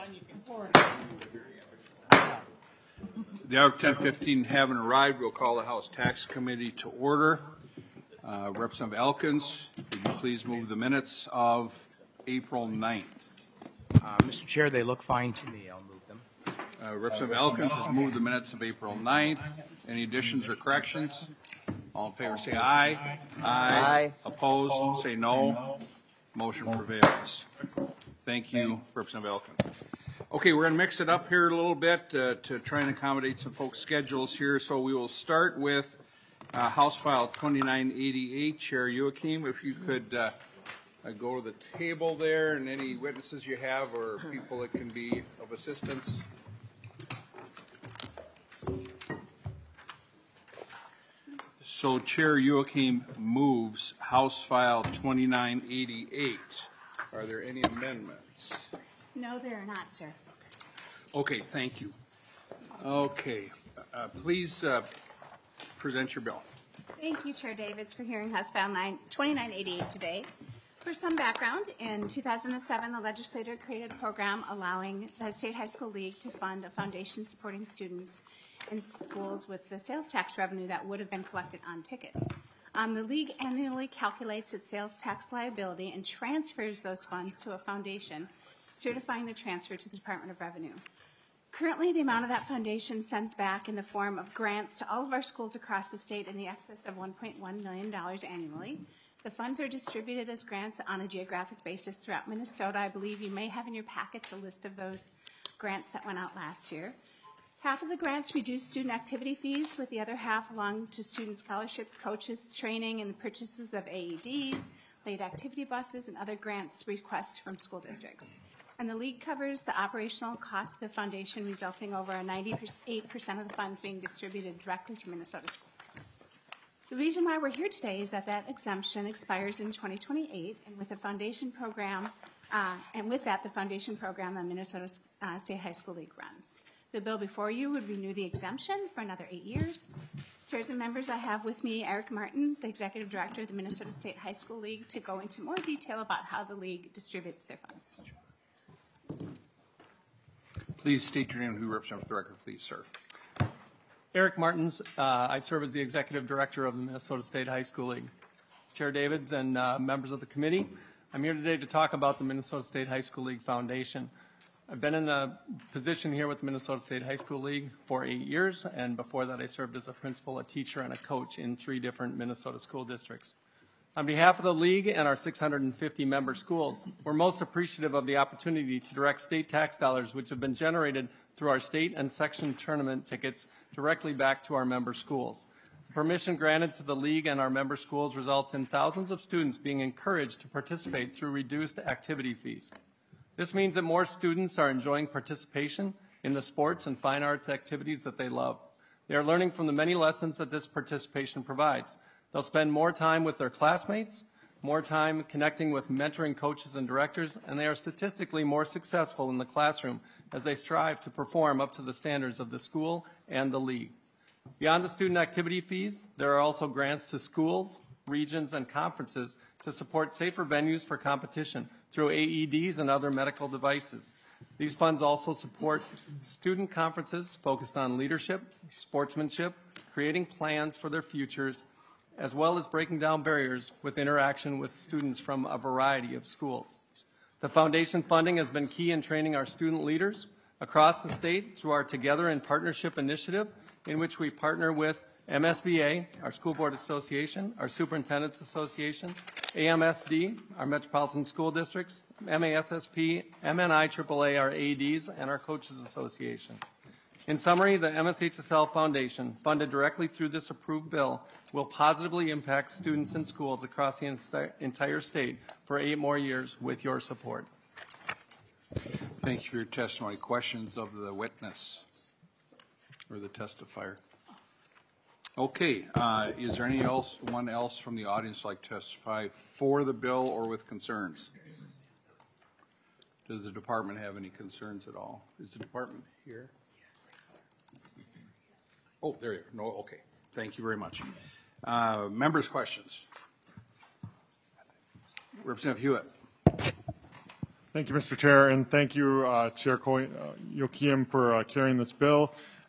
The hour of 10:15 having arrived, we'll call the House Tax Committee to order. Representative Elkins, would you please move the minutes of April 9th? Mr. Chair, they look fine to me. I'll move them. Representative Elkins has moved the minutes of April 9th. Any additions or corrections? All in favor say aye. Aye. Opposed, say no. Motion prevails. Thank you, Representative Elkins. Okay, we're going to mix it up here a little bit to try and accommodate some folks' schedules here. So we will start with House File 2988. Chair Joachim, if you could go to the table there, and any witnesses you have or people that can be of assistance. So Chair Joachim moves House File 2988. Are there any amendments? No, there are not, sir. Okay, thank you. Okay, please present your bill. Thank you, Chair Davids, for hearing House File 2988 today. For some background, in 2007, the legislature created a program allowing the State High School League to fund a foundation supporting students in schools with the sales tax revenue that would have been collected on tickets. The League annually calculates its sales tax liability and transfers those funds to a foundation, certifying the transfer to the Department of Revenue. Currently, the amount of that foundation sends back in the form of grants to all of our schools across the state in the excess of $1.1 million annually. The funds are distributed as grants on a geographic basis throughout Minnesota. I believe you may have in your packets a list of those grants that went out last year. Half of the grants reduce student activity fees, with the other half belong to student scholarships, coaches, training, and the purchases of AEDs, late activity buses, and other grants requests from school districts. And the League covers the operational cost of the foundation, resulting over a 98% of the funds being distributed directly to Minnesota schools. The reason why we're here today is that exemption expires in 2028, and with the foundation program, the foundation program the Minnesota State High School League runs. The bill before you would renew the exemption for another 8 years. Chairs and members, I have with me Eric Martins, the Executive Director of the Minnesota State High School League, to go into more detail about how the League distributes their funds. Please state your name and who represents the record, please, sir. Eric Martins. I serve as the Executive Director of the Minnesota State High School League. Chair Davids and members of the committee, I'm here today to talk about the Minnesota State High School League Foundation. I've been in a position here with the Minnesota State High School League for 8 years, and before that I served as a principal, a teacher, and a coach in 3 different Minnesota school districts. On behalf of the League and our 650 member schools, we're most appreciative of the opportunity to direct state tax dollars which have been generated through our state and section tournament tickets directly back to our member schools. The permission granted to the League and our member schools results in thousands of students being encouraged to participate through reduced activity fees. This means that more students are enjoying participation in the sports and fine arts activities that they love. They are learning from the many lessons that this participation provides. They'll spend more time with their classmates, more time connecting with mentoring coaches and directors, and they are statistically more successful in the classroom as they strive to perform up to the standards of the school and the League. Beyond the student activity fees, there are also grants to schools, regions, and conferences to support safer venues for competition through AEDs and other medical devices. These funds also support student conferences focused on leadership, sportsmanship, creating plans for their futures, as well as breaking down barriers with interaction with students from a variety of schools. The foundation funding has been key in training our student leaders across the state through our Together in Partnership initiative, in which we partner with MSBA, our School Board Association, our Superintendent's Association, AMSD, our Metropolitan School Districts, MASSP, MNIAAA, our AEDs, and our Coaches Association. In summary, the MSHSL Foundation, funded directly through this approved bill, will positively impact students in schools across the entire state for 8 more years with your support. Thank you for your testimony. Questions of the witness or the testifier? Okay, is there anyone else from the audience like to testify for the bill or with concerns? Does the department have any concerns at all? Is the department here? Oh, there you are. No, okay. Thank you very much. Members' questions. Representative Hewitt. Thank you, Mr. Chair, and thank you, Chair Joachim, for carrying this bill.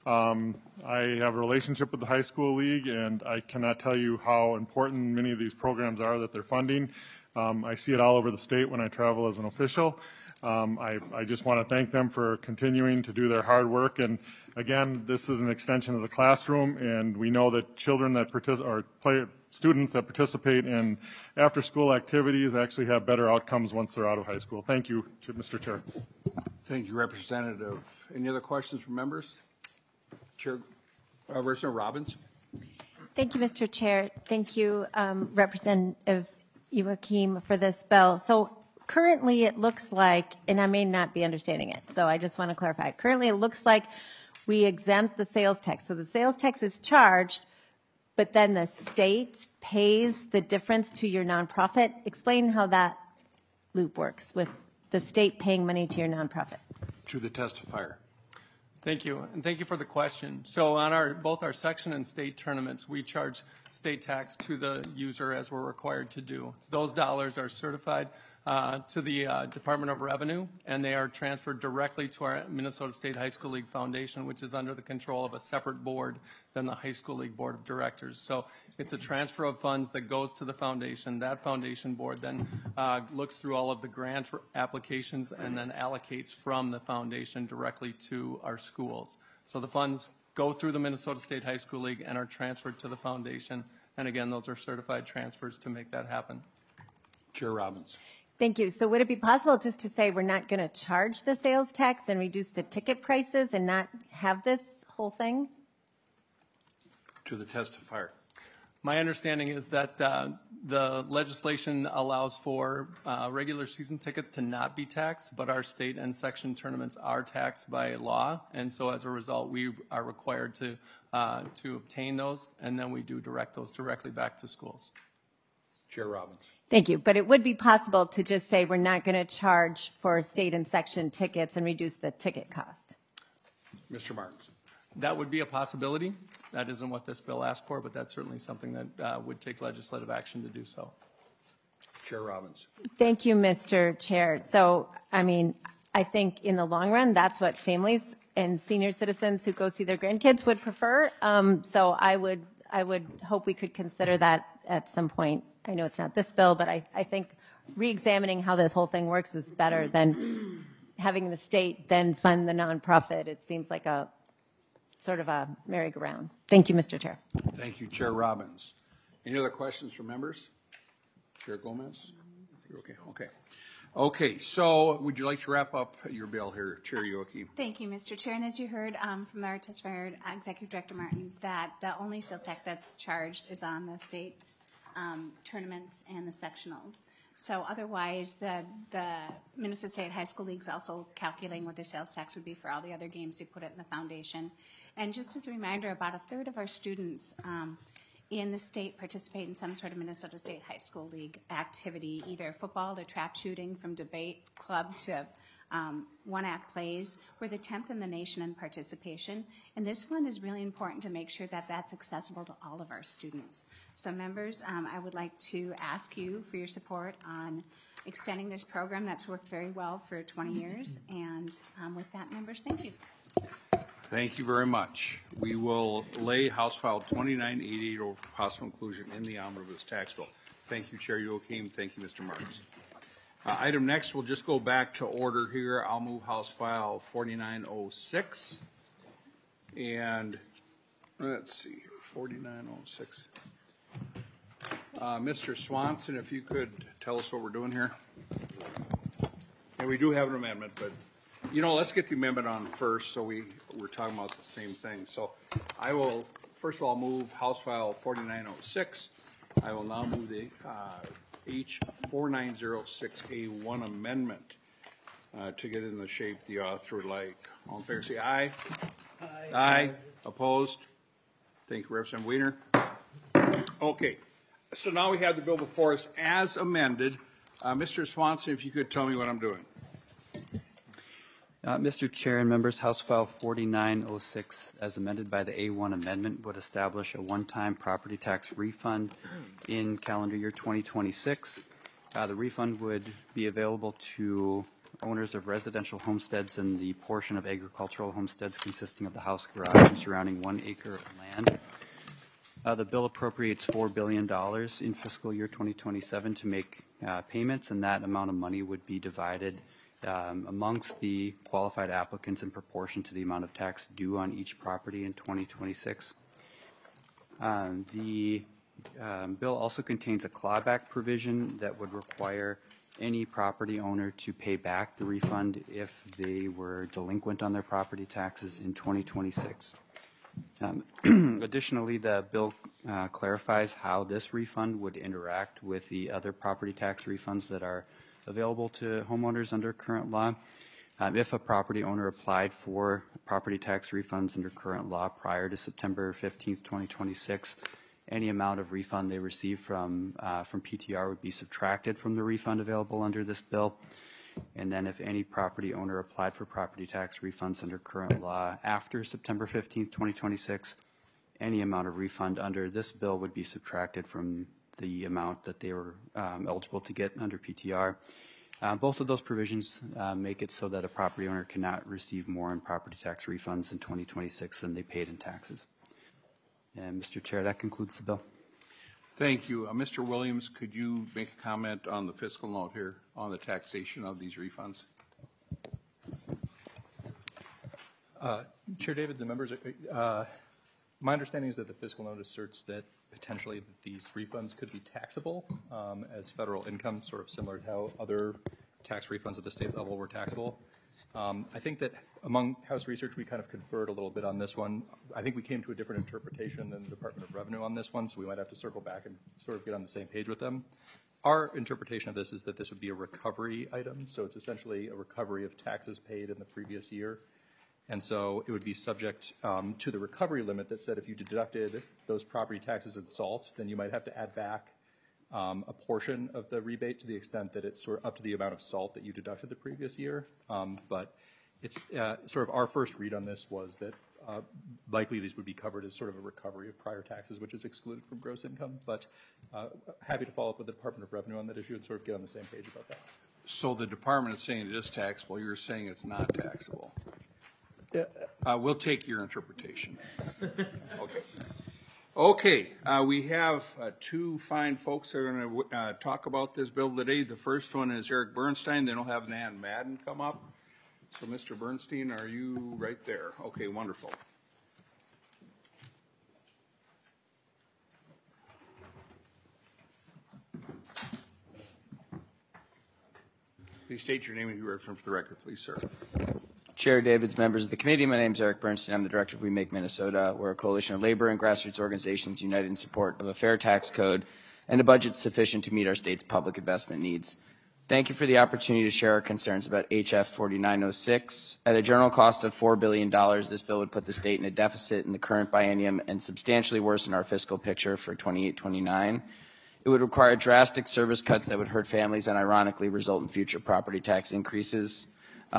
I have a relationship with the High School League, and I cannot tell you how important many of these programs are that they're funding. I see it all over the state when I travel as an official. I just want to thank them for continuing to do their hard work. And again, this is an extension of the classroom, and we know that children that students that participate in after-school activities actually have better outcomes once they're out of high school. Thank you, Mr. Chair. Thank you, Representative. Any other questions from members? Chair, Representative Robbins. Thank you, Mr. Chair. Thank you, Representative Joachim, for this bill. So currently it looks like, and I may not be understanding it, so I just want to clarify. Currently it looks like we exempt the sales tax. So the sales tax is charged, but then the state pays the difference to your nonprofit. Explain how that loop works with the state paying money to your nonprofit. To the testifier. Thank you, and thank you for the question. So on both our section and state tournaments, we charge state tax to the user as we're required to do. Those dollars are certified to the Department of Revenue, and they are transferred directly to our Minnesota State High School League Foundation, which is under the control of a separate board than the High School League Board of Directors. So it's a transfer of funds that goes to the foundation. That foundation board then looks through all of the grant applications and then allocates from the foundation directly to our schools. So the funds go through the Minnesota State High School League and are transferred to the foundation. And again, those are certified transfers to make that happen. Chair Robbins. Thank you. So would it be possible just to say we're not going to charge the sales tax and reduce the ticket prices and not have this whole thing? To the testifier. My understanding is that the legislation allows for regular season tickets to not be taxed, but our state and section tournaments are taxed by law, and so as a result, we are required to obtain those, and then we do direct those directly back to schools. Chair Robbins. Thank you. But it would be possible to just say we're not going to charge for state and section tickets and reduce the ticket cost. Mr. Martins. That would be a possibility. That isn't what this bill asked for, but that's certainly something that would take legislative action to do so. Chair Robbins. Thank you, Mr. Chair. So, I mean, I think in the long run, that's what families and senior citizens who go see their grandkids would prefer. So I would hope we could consider that at some point. I know it's not this bill, but I think re-examining how this whole thing works is better than having the state then fund the nonprofit. It seems like a sort of a merry-go-round. Thank you, Mr. Chair. Thank you, Chair Robbins. Any other questions from members? Chair Gomez? You're okay. Okay. Okay, so would you like to wrap up your bill here, Chair Joachim? Thank you, Mr. Chair. And as you heard from our testifier, Executive Director Martins, that the only sales tax that's charged is on the state tournaments and the sectionals. So otherwise, the Minnesota State High School League is also calculating what the sales tax would be for all the other games we put it in the foundation. And just as a reminder, about a third of our students in the state participate in some sort of Minnesota State High School League activity, either football to trap shooting, from debate club to one-act plays. We're the 10th in the nation in participation, and this one is really important to make sure that that's accessible to all of our students. So members, I would like to ask you for your support on extending this program that's worked very well for 20 years, and with that, members, thank you. Thank you very much. We will lay House File 2988 over for possible inclusion in the omnibus tax bill. Thank you, Chair Joachim. Thank you, Mr. Martins. Item next, we'll just go back to order here. I'll move House File 4906. And let's see, 4906. Mr. Swanson, if you could tell us what we're doing here. And we do have an amendment, but you know, let's get the amendment on first, so we're talking about the same thing. So I will, first of all, move House File 4906. I will now move the H4906A1 amendment to get in the shape the author would like. All in favor, say aye. Aye. Aye. Opposed? Thank you, Representative Wiener. Okay. So now we have the bill before us as amended. Mr. Swanson, if you could tell me what I'm doing. Mr. Chair and members, House File 4906, as amended by the A1 amendment, would establish a one-time property tax refund in calendar year 2026. The refund would be available to owners of residential homesteads and the portion of agricultural homesteads consisting of the house, garage, and surrounding 1 acre of land. The bill appropriates $4 billion in fiscal year 2027 to make payments, and that amount of money would be divided amongst the qualified applicants in proportion to the amount of tax due on each property in 2026. The bill also contains a clawback provision that would require any property owner to pay back the refund if they were delinquent on their property taxes in 2026. Additionally, the bill clarifies how this refund would interact with the other property tax refunds that are available to homeowners under current law. If a property owner applied for property tax refunds under current law prior to September 15th, 2026, any amount of refund they receive from PTR would be subtracted from the refund available under this bill. And then if any property owner applied for property tax refunds under current law after September 15th, 2026, any amount of refund under this bill would be subtracted from the amount that they were eligible to get under PTR. Both of those provisions make it so that a property owner cannot receive more in property tax refunds in 2026 than they paid in taxes. And Mr. Chair, that concludes the bill. Thank you. Mr. Williams, could you make a comment on the fiscal note here on the taxation of these refunds? Chair Davids and members, my understanding is that the fiscal note asserts that potentially these refunds could be taxable as federal income, sort of similar to how other tax refunds at the state level were taxable. I think that among House research, we kind of conferred a little bit on this one. I think we came to a different interpretation than the Department of Revenue on this one, so we might have to circle back and sort of get on the same page with them. Our interpretation of this is that this would be a recovery item, so it's essentially a recovery of taxes paid in the previous year. And so it would be subject to the recovery limit that said if you deducted those property taxes and SALT, then you might have to add back a portion of the rebate to the extent that it's sort of up to the amount of SALT that you deducted the previous year. But it's sort of our first read on this was that likely these would be covered as sort of a recovery of prior taxes, which is excluded from gross income. But happy to follow up with the Department of Revenue on that issue and sort of get on the same page about that. So the department is saying it is taxable. You're saying it's not taxable. We'll take your interpretation. Okay. Okay, we have two fine folks that are going to talk about this bill today. The first one is Eric Bernstein. Then we'll have Nan Madden come up. So, Mr. Bernstein, are you right there? Okay, wonderful. Please state your name and your reference for the record, please, sir. Chair Davids, members of the committee, my name is Eric Bernstein. I'm the director of We Make Minnesota. We're a coalition of labor and grassroots organizations united in support of a fair tax code and a budget sufficient to meet our state's public investment needs. Thank you for the opportunity to share our concerns about HF 4906. At a general cost of $4 billion, this bill would put the state in a deficit in the current biennium and substantially worsen our fiscal picture for 28-29. It would require drastic service cuts that would hurt families and ironically result in future property tax increases.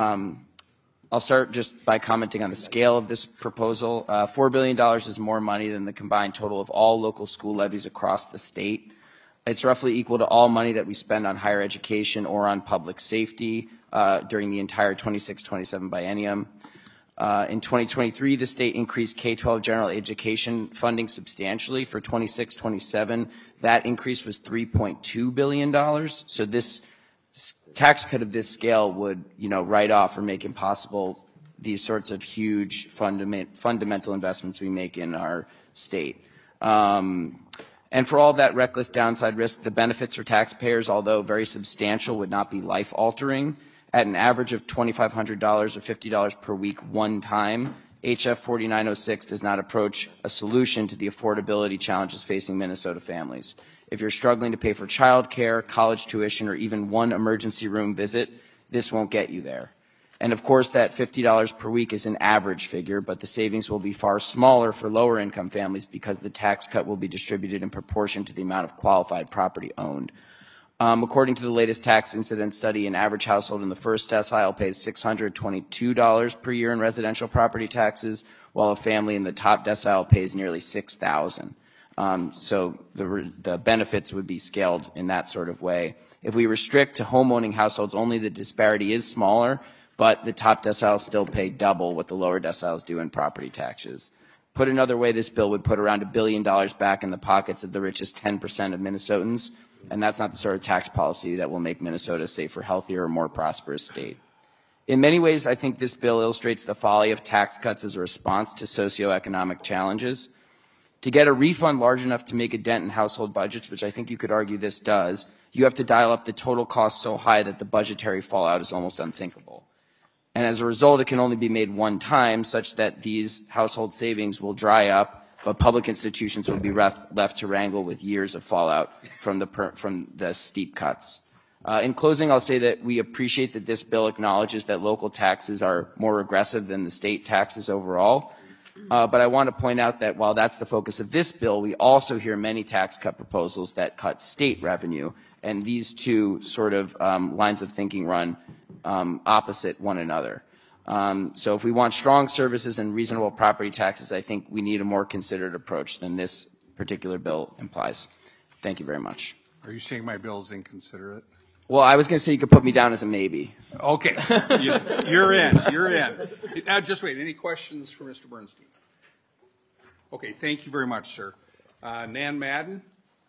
I'll start just by commenting on the scale of this proposal. $4 billion is more money than the combined total of all local school levies across the state. It's roughly equal to all money that we spend on higher education or on public safety during the entire 26-27 biennium. In 2023, the state increased K-12 general education funding substantially. For 26-27, that increase was $3.2 billion. So this tax cut of this scale would, write off or make impossible these sorts of huge fundamental investments we make in our state. And for all that reckless downside risk, the benefits for taxpayers, although very substantial, would not be life-altering. At an average of $2,500 or $50 per week one time, HF 4906 does not approach a solution to the affordability challenges facing Minnesota families. If you're struggling to pay for child care, college tuition, or even one emergency room visit, this won't get you there. And of course, that $50 per week is an average figure, but the savings will be far smaller for lower income families because the tax cut will be distributed in proportion to the amount of qualified property owned. According to the latest tax incidence study, an average household in the first decile pays $622 per year in residential property taxes, while a family in the top decile pays nearly $6,000. So the benefits would be scaled in that sort of way. If we restrict to home-owning households only, the disparity is smaller, but the top deciles still pay double what the lower deciles do in property taxes. Put another way, this bill would put around $1 billion back in the pockets of the richest 10% of Minnesotans, and that's not the sort of tax policy that will make Minnesota a safer, healthier, or more prosperous state. In many ways, I think this bill illustrates the folly of tax cuts as a response to socioeconomic challenges. To get a refund large enough to make a dent in household budgets, which I think you could argue this does, you have to dial up the total cost so high that the budgetary fallout is almost unthinkable. And as a result, it can only be made one time, such that these household savings will dry up, but public institutions will be left to wrangle with years of fallout from the steep cuts. In closing, I'll say that we appreciate that this bill acknowledges that local taxes are more aggressive than the state taxes overall. But I want to point out that while that's the focus of this bill, we also hear many tax cut proposals that cut state revenue, and these two sort of lines of thinking run opposite one another. So if we want strong services and reasonable property taxes, I think we need a more considered approach than this particular bill implies. Thank you very much. Are you saying my bill is inconsiderate? Well, I was going to say you could put me down as a maybe. Okay, you're in. You're in. Now, just wait. Any questions for Mr. Bernstein? Okay, thank you very much, sir. Nan Madden.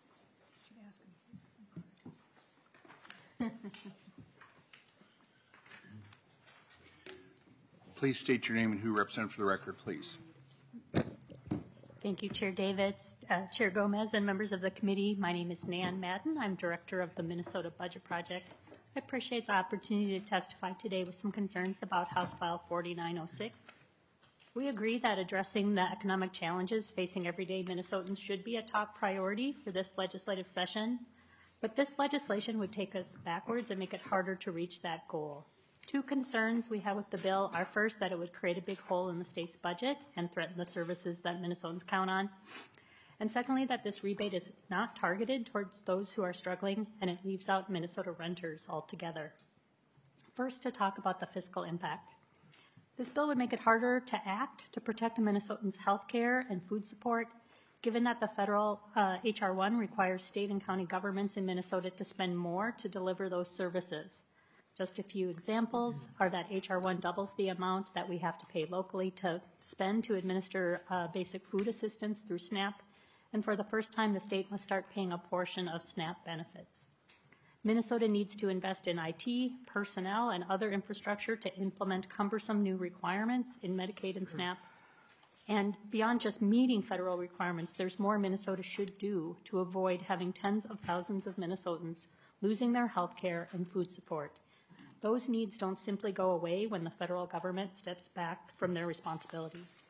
Please state your name and who you represent for the record, please. Thank you, Chair Davids, Chair Gomez, and members of the committee. My name is Nan Madden. I'm director of the Minnesota Budget Project. I appreciate the opportunity to testify today with some concerns about House File 4906. We agree that addressing the economic challenges facing everyday Minnesotans should be a top priority for this legislative session, but this legislation would take us backwards and make it harder to reach that goal. Two concerns we have with the bill are first that it would create a big hole in the state's budget and threaten the services that Minnesotans count on. And secondly, that this rebate is not targeted towards those who are struggling and it leaves out Minnesota renters altogether. First, to talk about the fiscal impact. This bill would make it harder to act to protect Minnesotans' health care and food support, given that the federal H.R. 1 requires state and county governments in Minnesota to spend more to deliver those services. Just a few examples are that H.R. 1 doubles the amount that we have to pay locally to spend to administer basic food assistance through SNAP, and for the first time, the state must start paying a portion of SNAP benefits. Minnesota needs to invest in IT, personnel, and other infrastructure to implement cumbersome new requirements in Medicaid and SNAP. And beyond just meeting federal requirements, there's more Minnesota should do to avoid having tens of thousands of Minnesotans losing their health care and food support. Those needs don't simply go away when the federal government steps back from their responsibilities.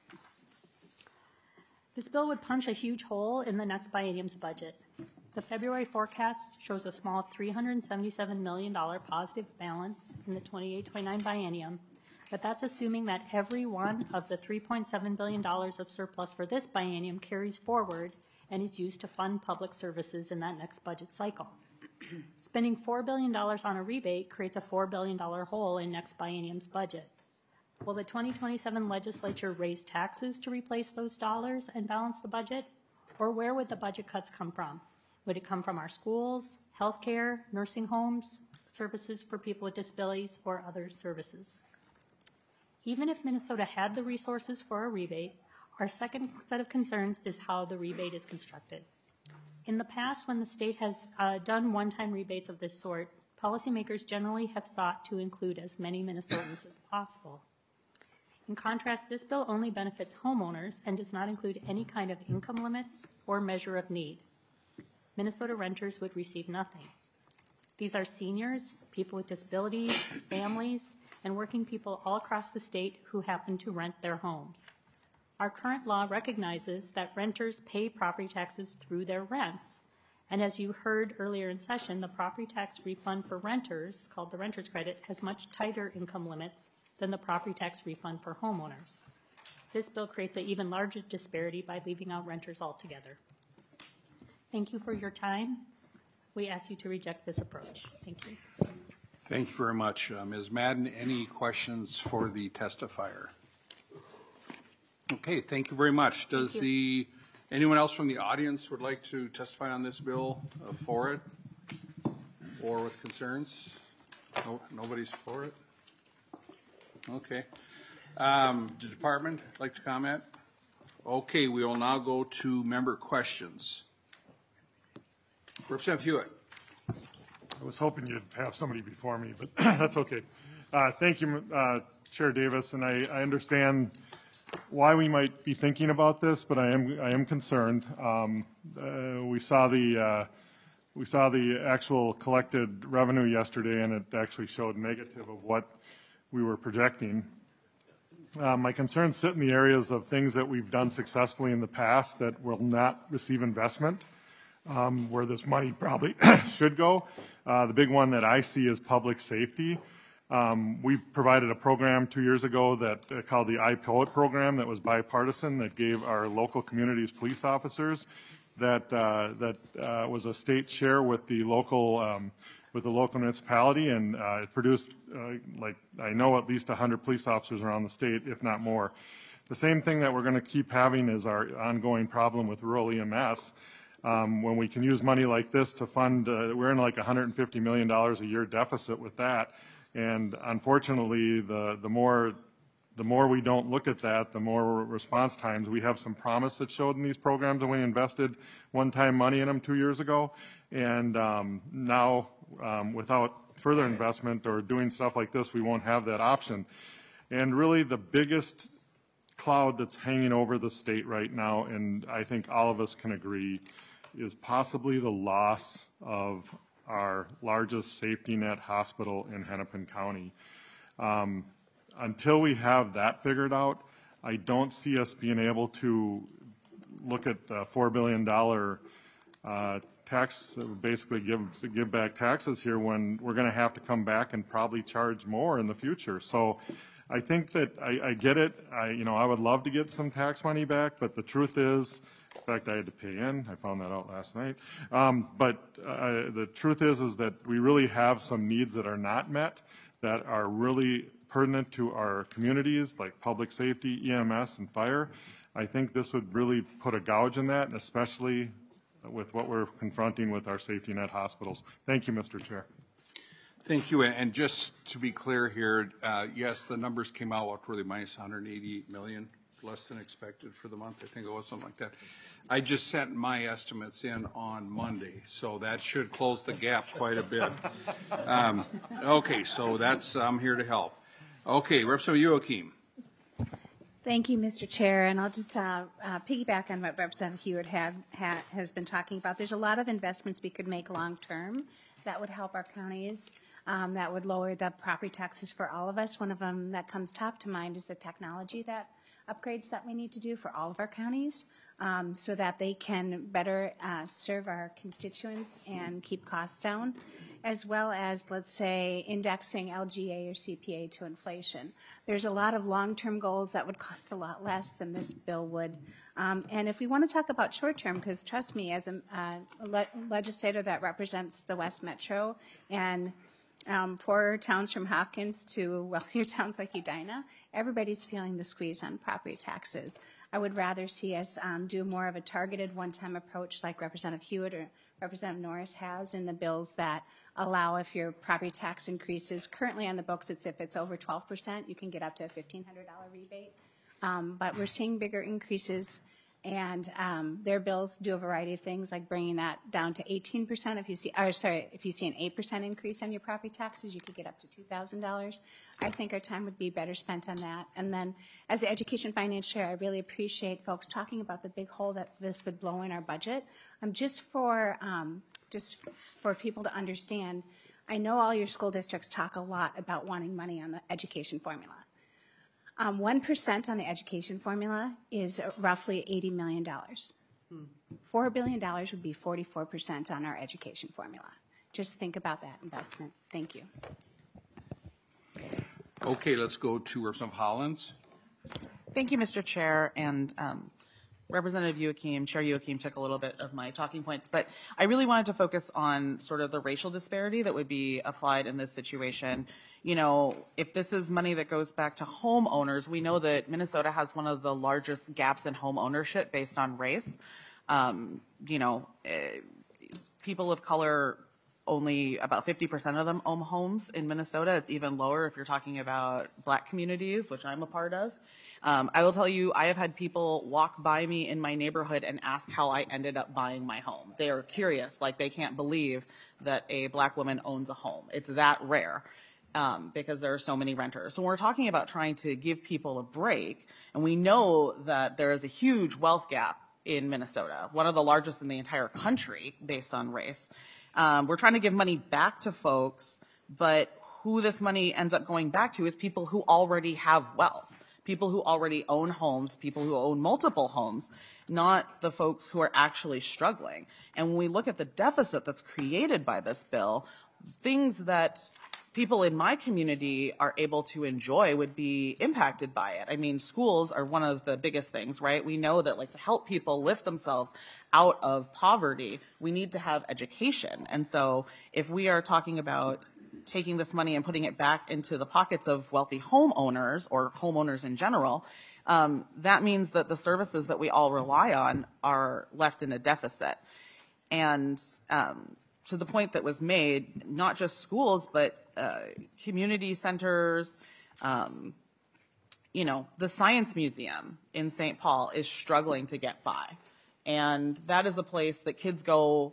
This bill would punch a huge hole in the next biennium's budget. The February forecast shows a small $377 million positive balance in the 28-29 biennium, but that's assuming that every one of the $3.7 billion of surplus for this biennium carries forward and is used to fund public services in that next budget cycle. Spending $4 billion on a rebate creates a $4 billion hole in next biennium's budget. Will the 2027 legislature raise taxes to replace those dollars and balance the budget? Or where would the budget cuts come from? Would it come from our schools, healthcare, nursing homes, services for people with disabilities, or other services? Even if Minnesota had the resources for a rebate, our second set of concerns is how the rebate is constructed. In the past, when the state has done one-time rebates of this sort, policymakers generally have sought to include as many Minnesotans as possible. In contrast, this bill only benefits homeowners and does not include any kind of income limits or measure of need. Minnesota renters would receive nothing. These are seniors, people with disabilities, families, and working people all across the state who happen to rent their homes. Our current law recognizes that renters pay property taxes through their rents. And as you heard earlier in session, the property tax refund for renters, called the renter's credit, has much tighter income limits than the property tax refund for homeowners. This bill creates an even larger disparity by leaving out renters altogether. Thank you for your time. We ask you to reject this approach. Thank you. Thank you very much. Ms. Madden, any questions for the testifier? Okay, thank you very much. Does the Anyone else from the audience would like to testify on this bill for it or with concerns? No, nobody's for it? Okay. The department like to comment? Okay, we will now go to member questions. Representative Hewitt. I was hoping you'd have somebody before me, but that's okay. Thank you, Chair Davis, and I understand why we might be thinking about this, but I am concerned. We saw the actual collected revenue yesterday, and it actually showed negative of what we were projecting. My concerns sit in the areas of things that we've done successfully in the past that will not receive investment, where this money probably should go. The big one that I see is public safety. We provided a program 2 years ago that called the iPoet program that was bipartisan that gave our local communities police officers that was a state share with the local municipality, and it produced like I know at least 100 police officers around the state, if not more. The same thing that we're going to keep having is our ongoing problem with rural EMS. When we can use money like this to fund, we're in like $150 million a year deficit with that. And unfortunately, the more we don't look at that, the more response times. We have some promise that showed in these programs when we invested one-time money in them 2 years ago. And now, without further investment or doing stuff like this, we won't have that option. And really the biggest cloud that's hanging over the state right now, and I think all of us can agree, is possibly the loss of our largest safety net hospital in Hennepin County. Until we have that figured out, I don't see us being able to look at the $4 billion tax, basically give back taxes here when we're going to have to come back and probably charge more in the future. So I think that I get it. I would love to get some tax money back, but the truth is, in fact, I had to pay in. I found that out last night. But the truth is that we really have some needs that are not met that are really pertinent to our communities, like public safety, EMS, and fire. I think this would really put a gouge in that, and especially with what we're confronting with our safety net hospitals. Thank you, Mr. Chair. Thank you. And just to be clear here, yes, the numbers came out, what were they, minus 188 million, less than expected for the month. I think it was something like that. I just sent my estimates in on Monday, so that should close the gap quite a bit. Okay, so that's, I'm here to help. Okay, Representative Joachim. Thank you, Mr. Chair, and I'll just piggyback on what Representative Hewitt has been talking about. There's a lot of investments we could make long-term that would help our counties, that would lower the property taxes for all of us. One of them that comes top to mind is the technology upgrades that we need to do for all of our counties, so that they can better serve our constituents and keep costs down, as well as, let's say, indexing LGA or CPA to inflation. There's a lot of long-term goals that would cost a lot less than this bill would. And if we want to talk about short-term, because trust me, as a legislator that represents the West Metro and poorer towns from Hopkins to wealthier towns like Edina, everybody's feeling the squeeze on property taxes. I would rather see us do more of a targeted one-time approach like Representative Hewitt or Representative Norris has in the bills that allow, if your property tax increases, currently on the books if it's over 12%, you can get up to a $1,500 rebate. But we're seeing bigger increases, and their bills do a variety of things, like bringing that down to 18%. If you see an 8% increase on your property taxes, you could get up to $2,000. I think our time would be better spent on that. And then, as the Education Finance Chair, I really appreciate folks talking about the big hole that this would blow in our budget. Just for people to understand, I know all your school districts talk a lot about wanting money on the education formula. 1% on the education formula is roughly $80 million. $4 billion would be 44% on our education formula. Just think about that investment. Thank you. Okay, let's go to Representative Hollins. Thank you, Mr. Chair. And Representative Joachim, Chair Joachim took a little bit of my talking points, but I really wanted to focus on sort of the racial disparity that would be applied in this situation. You know, if this is money that goes back to homeowners, we know that Minnesota has one of the largest gaps in home ownership based on race. People of color, only about 50% of them own homes in Minnesota. It's even lower if you're talking about Black communities, which I'm a part of. I will tell you, I have had people walk by me in my neighborhood and ask how I ended up buying my home. They are curious, like they can't believe that a Black woman owns a home. It's that rare because there are so many renters. So when we're talking about trying to give people a break, and we know that there is a huge wealth gap in Minnesota, one of the largest in the entire country based on race. We're trying to give money back to folks, but who this money ends up going back to is people who already have wealth. People who already own homes, people who own multiple homes, not the folks who are actually struggling. And when we look at the deficit that's created by this bill, things that people in my community are able to enjoy would be impacted by it. I mean, schools are one of the biggest things, right? We know that, like, to help people lift themselves out of poverty, we need to have education. And so if we are talking about taking this money and putting it back into the pockets of wealthy homeowners or homeowners in general, that means that the services that we all rely on are left in a deficit. And to the point that was made, not just schools, but community centers, the Science Museum in St. Paul is struggling to get by. And that is a place that kids go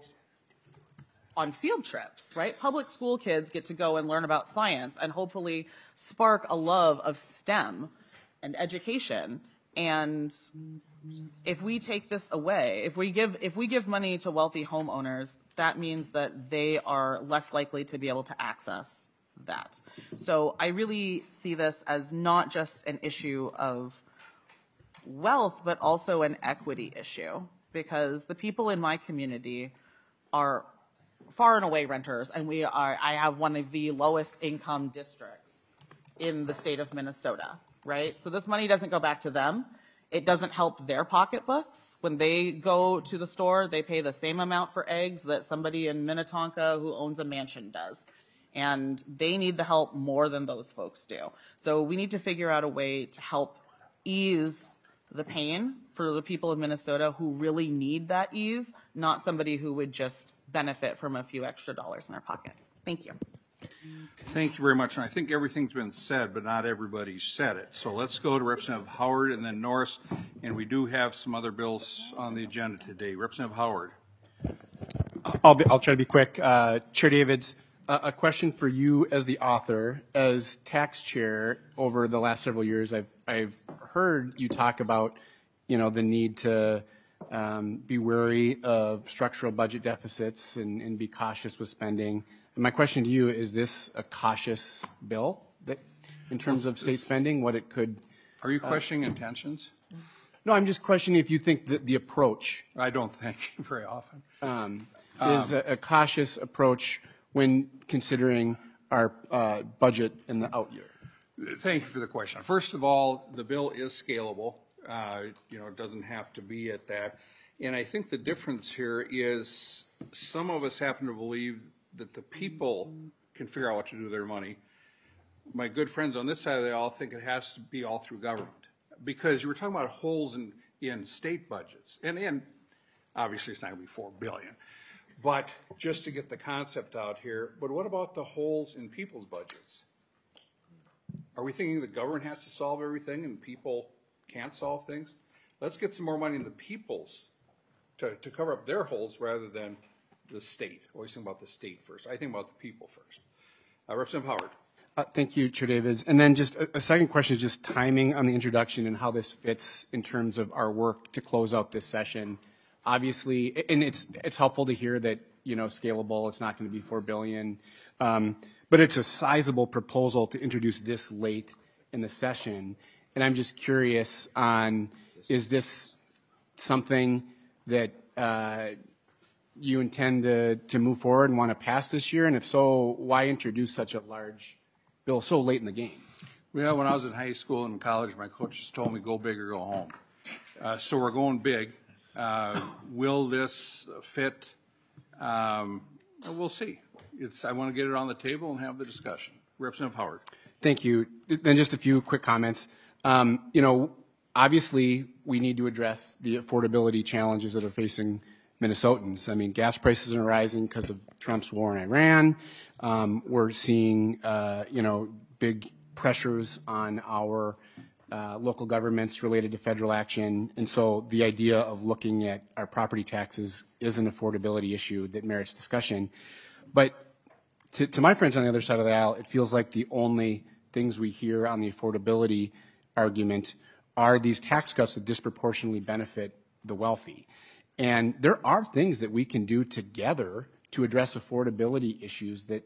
on field trips, right? Public school kids get to go and learn about science and hopefully spark a love of STEM and education. And if we take this away, if we give money to wealthy homeowners, that means that they are less likely to be able to access that. So I really see this as not just an issue of wealth, but also an equity issue, because the people in my community are far and away renters, and I have one of the lowest income districts in the state of Minnesota, right? So this money doesn't go back to them. It doesn't help their pocketbooks. When they go to the store, they pay the same amount for eggs that somebody in Minnetonka who owns a mansion does. And they need the help more than those folks do. So we need to figure out a way to help ease the pain for the people of Minnesota who really need that ease, not somebody who would just benefit from a few extra dollars in their pocket. Thank you. Thank you very much. And I think everything's been said, but not everybody said it. So let's go to Representative Howard and then Norris. And we do have some other bills on the agenda today. Representative Howard. I'll try to be quick. Chair Davids, a question for you as the author. As tax chair over the last several years, I've heard you talk about, the need to be wary of structural budget deficits and be cautious with spending. And my question to you, is this a cautious bill that, in terms of state spending, what it could... Are you questioning intentions? No, I'm just questioning if you think that the approach... I don't think very often. Is a cautious approach when considering our budget in the out year. Thank you for the question. First of all, the bill is scalable. It doesn't have to be at that. And I think the difference here is some of us happen to believe that the people can figure out what to do with their money. My good friends on this side of the aisle think it has to be all through government, because you were talking about holes in state budgets. And obviously it's not going to be $4 billion. But just to get the concept out here, but what about the holes in people's budgets? Are we thinking the government has to solve everything and people can't solve things? Let's get some more money in the people's to cover up their holes rather than the state. Always think about the state first. I think about the people first. Representative Howard. Thank you, Chair Davids. And then just a second question is just timing on the introduction and how this fits in terms of our work to close out this session. Obviously, and it's helpful to hear that, scalable, it's not going to be $4 billion. But it's a sizable proposal to introduce this late in the session. And I'm just curious on, is this something that you intend to move forward and want to pass this year? And if so, why introduce such a large bill so late in the game? Well, when I was in high school and college, my coaches told me, go big or go home. So we're going big. Will this fit? We'll see. I want to get it on the table and have the discussion. Representative Howard. Thank you. Then just a few quick comments. Obviously, we need to address the affordability challenges that are facing Minnesotans. I mean, gas prices are rising because of Trump's war in Iran. We're seeing, big pressures on our local governments related to federal action. And so the idea of looking at our property taxes is an affordability issue that merits discussion. But to my friends on the other side of the aisle, it feels like the only things we hear on the affordability argument are these tax cuts that disproportionately benefit the wealthy. And there are things that we can do together to address affordability issues that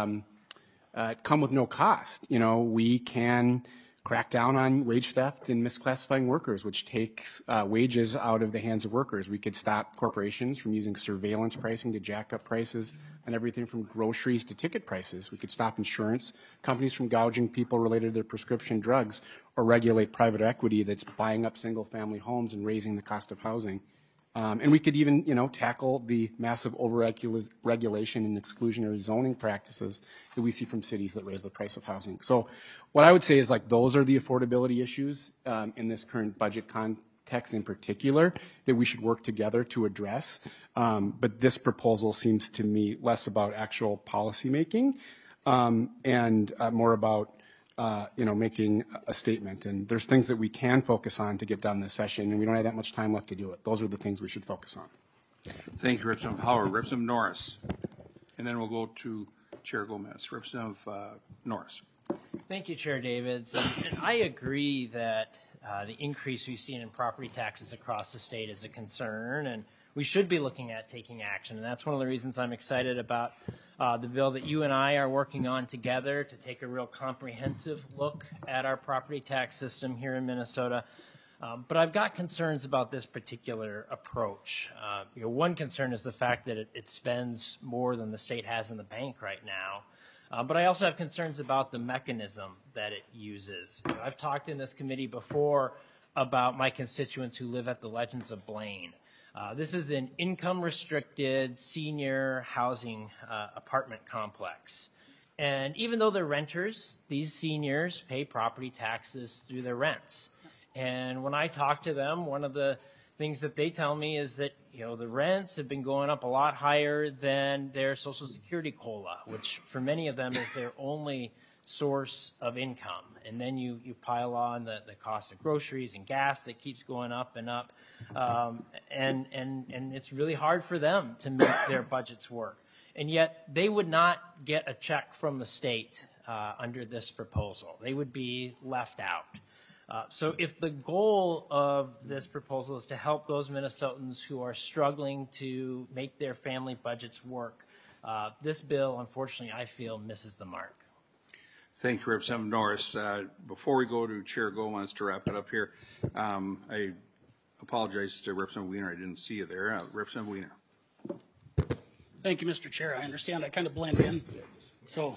come with no cost. We can crack down on wage theft and misclassifying workers, which takes wages out of the hands of workers. We could stop corporations from using surveillance pricing to jack up prices on everything from groceries to ticket prices. We could stop insurance companies from gouging people related to their prescription drugs, or regulate private equity that's buying up single-family homes and raising the cost of housing. And we could even, tackle the massive over-regulation and exclusionary zoning practices that we see from cities that raise the price of housing. So what I would say is, those are the affordability issues in this current budget context in particular that we should work together to address. But this proposal seems to me less about actual policymaking and more about making a statement. And there's things that we can focus on to get done this session, and we don't have that much time left to do it. Those are the things we should focus on. Thank you, Representative Howard. Representative Norris. And then we'll go to Chair Gomez. Representative Norris. Thank you, Chair Davids. And I agree that the increase we've seen in property taxes across the state is a concern, and we should be looking at taking action. And that's one of the reasons I'm excited about the bill that you and I are working on together to take a real comprehensive look at our property tax system here in Minnesota. But I've got concerns about this particular approach. One concern is the fact that it spends more than the state has in the bank right now. But I also have concerns about the mechanism that it uses. I've talked in this committee before about my constituents who live at the Legends of Blaine. This is an income-restricted senior housing apartment complex. And even though they're renters, these seniors pay property taxes through their rents. And when I talk to them, one of the things that they tell me is that, the rents have been going up a lot higher than their Social Security COLA, which for many of them is their only source of income. And then you pile on the cost of groceries and gas that keeps going up and up. And it's really hard for them to make their budgets work. And yet they would not get a check from the state under this proposal. They would be left out. So if the goal of this proposal is to help those Minnesotans who are struggling to make their family budgets work, this bill, unfortunately, I feel misses the mark. Thank you, Representative Norris. Before we go to Chair Gomez to wrap it up here, I apologize to Representative Wiener. I didn't see you there. Representative Wiener. Thank you, Mr. Chair. I understand I kind of blend in. So,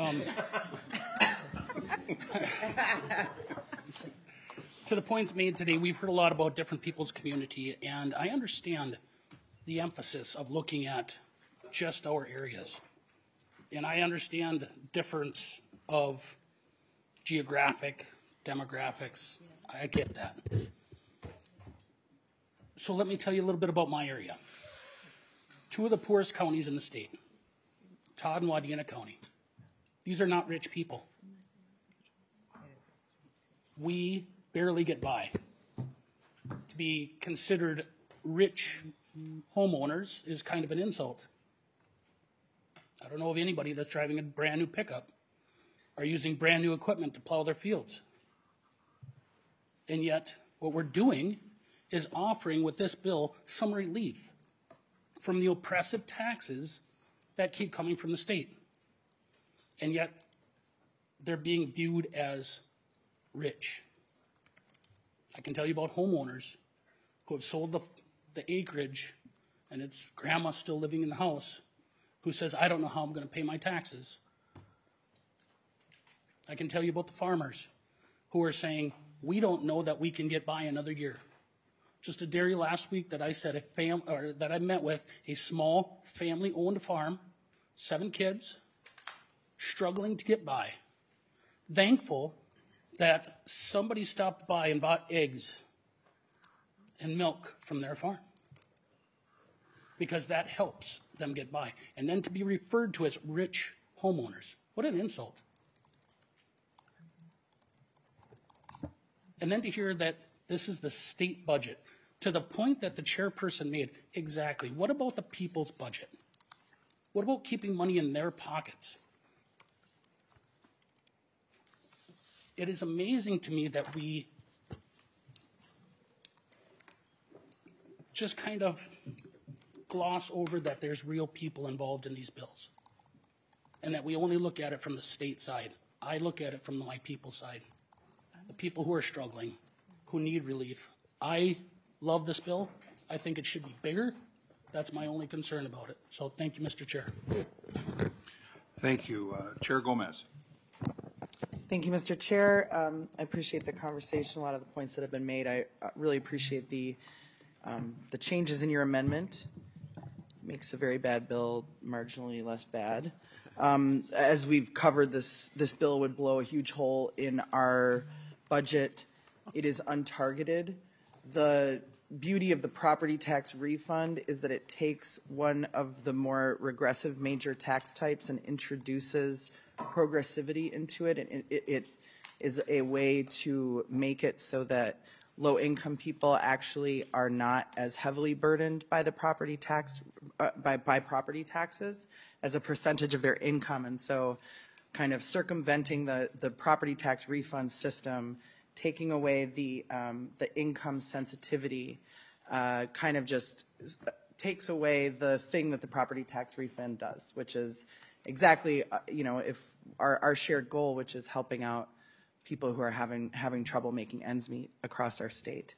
to the points made today, we've heard a lot about different people's community, and I understand the emphasis of looking at just our areas. And I understand the difference of geographic, demographics. I get that. So let me tell you a little bit about my area. Two of the poorest counties in the state, Todd and Wadena County. These are not rich people. We barely get by. To be considered rich homeowners is kind of an insult. I don't know of anybody that's driving a brand new pickup or using brand new equipment to plow their fields. And yet, what we're doing is offering with this bill some relief from the oppressive taxes that keep coming from the state. And yet, they're being viewed as rich. I can tell you about homeowners who have sold the acreage, and it's grandma still living in the house, who says, I don't know how I'm going to pay my taxes. I can tell you about the farmers who are saying, we don't know that we can get by another year. just a dairy last week that I said that I met with a small family-owned farm, 7 kids, struggling to get by. Thankful that somebody stopped by and bought eggs and milk from their farm, because that helps them get by. And then to be referred to as rich homeowners. What an insult. And then to hear that this is the state budget, to the point that the chairperson made, exactly. What about the people's budget? What about keeping money in their pockets? It is amazing to me that we just kind of gloss over that there's real people involved in these bills, and that we only look at it from the state side. I look at it from my people's side, the people who are struggling, who need relief. I love this bill. I think it should be bigger. That's my only concern about it. So thank you, Mr. Chair. Thank you. Chair Gomez. Thank you, Mr. Chair. I appreciate the conversation, a lot of the points that have been made. I really appreciate the changes in your amendment. Makes a very bad bill marginally less bad. As we've covered, this bill would blow a huge hole in our budget. It is untargeted. The beauty of the property tax refund is that it takes one of the more regressive major tax types and introduces progressivity into it. And it is a way to make it so that low-income people actually are not as heavily burdened by the property tax, by property taxes as a percentage of their income. And so kind of circumventing the property tax refund system, taking away the income sensitivity, kind of just takes away the thing that the property tax refund does, which is exactly, if our shared goal, which is helping out people who are having trouble making ends meet across our state.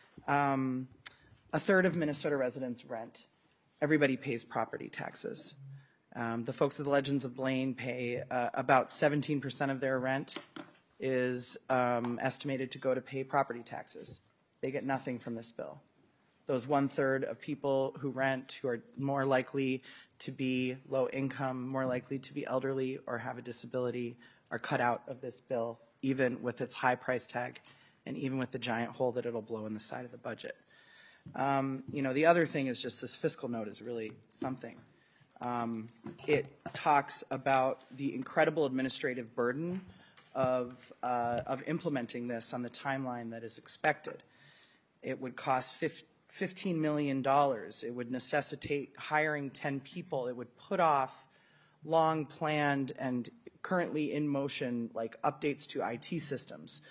A third of Minnesota residents rent. Everybody pays property taxes. The folks at the Legends of Blaine pay about 17% of their rent is estimated to go to pay property taxes. They get nothing from this bill. Those 1/3 of people who rent, who are more likely to be low income, more likely to be elderly or have a disability, are cut out of this bill, even with its high price tag and even with the giant hole that it'll blow in the side of the budget. The other thing is just this fiscal note is really something. It talks about the incredible administrative burden of implementing this on the timeline that is expected. It would cost $15 million. It would necessitate hiring 10 people. It would put off long planned and currently in motion like updates to IT systems.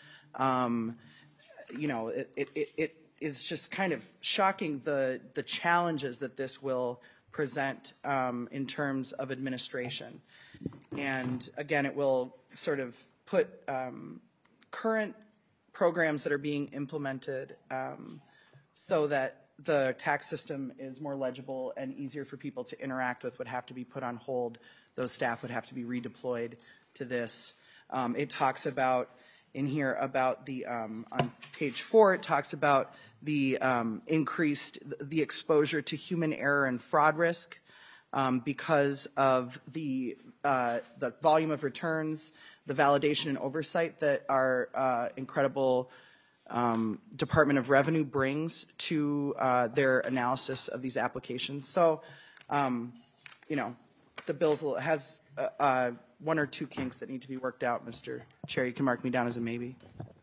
It is just kind of shocking the challenges that this will present in terms of administration. And again, it will sort of put current programs that are being implemented so that the tax system is more legible and easier for people to interact with would have to be put on hold. Those staff would have to be redeployed to this. It talks about in here about the on page 4, it talks about the the exposure to human error and fraud risk because of the volume of returns, the validation and oversight that our incredible Department of Revenue brings to their analysis of these applications. So, the bill has 1 or 2 kinks that need to be worked out, Mr. Chair. You can mark me down as a maybe.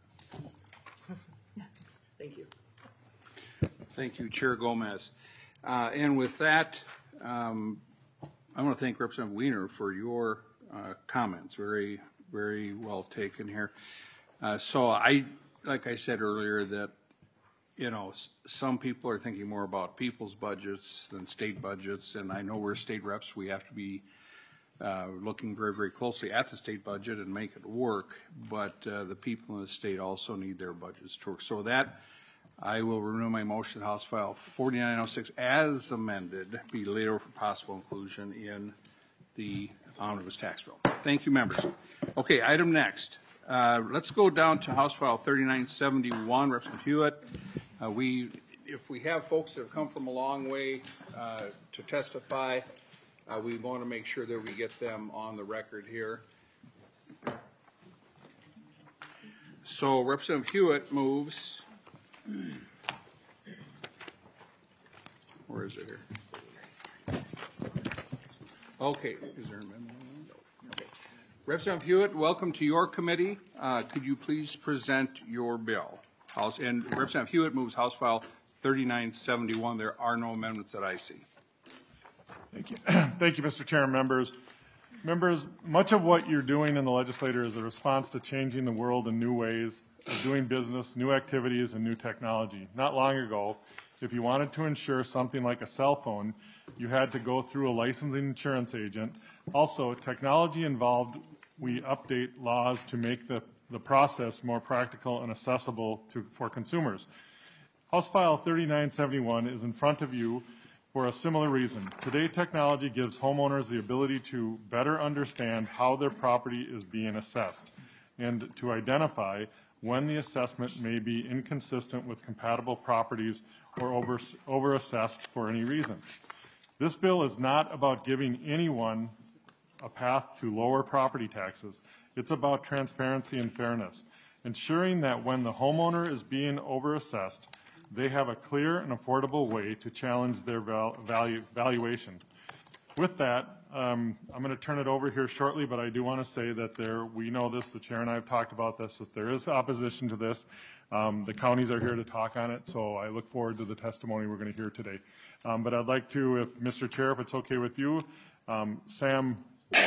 Thank you. Thank you, Chair Gomez. And with that, I want to thank Representative Wiener for your comments. Very, very well taken here. Like I said earlier, that some people are thinking more about people's budgets than state budgets, and I know we're state reps. We have to be looking very, very closely at the state budget and make it work, but the people in the state also need their budgets to work. So that, I will renew my motion, House File 4906 as amended, be later for possible inclusion in the omnibus tax bill. Thank you, members. Okay, item next. Let's go down to House File 3971, Representative Hewitt. We if we have folks that have come from a long way to testify, we want to make sure that we get them on the record here. So Representative Hewitt moves. Where is it here? Okay, is there an amendment? Okay. Representative Hewitt, welcome to your committee. Could you please present your bill? And Representative Hewitt moves House File 3971. There are no amendments that I see. Thank you. Thank you, Mr. Chair and members. Members, much of what you're doing in the legislature is a response to changing the world in new ways of doing business, new activities, and new technology. Not long ago, if you wanted to insure something like a cell phone, you had to go through a licensing insurance agent. Also, technology involved, we update laws to make the process more practical and accessible for consumers. House File 3971 is in front of you for a similar reason. Today, technology gives homeowners the ability to better understand how their property is being assessed and to identify when the assessment may be inconsistent with compatible properties or over-assessed for any reason. This bill is not about giving anyone a path to lower property taxes. It's about transparency and fairness, ensuring that when the homeowner is being over-assessed, they have a clear and affordable way to challenge their valuation. With that, I'm going to turn it over here shortly, but I do want to say that we know this, the chair and I have talked about this, that there is opposition to this. The counties are here to talk on it, so I look forward to the testimony we're going to hear today. But I'd like to, if Mr. Chair, if it's okay with you, Sam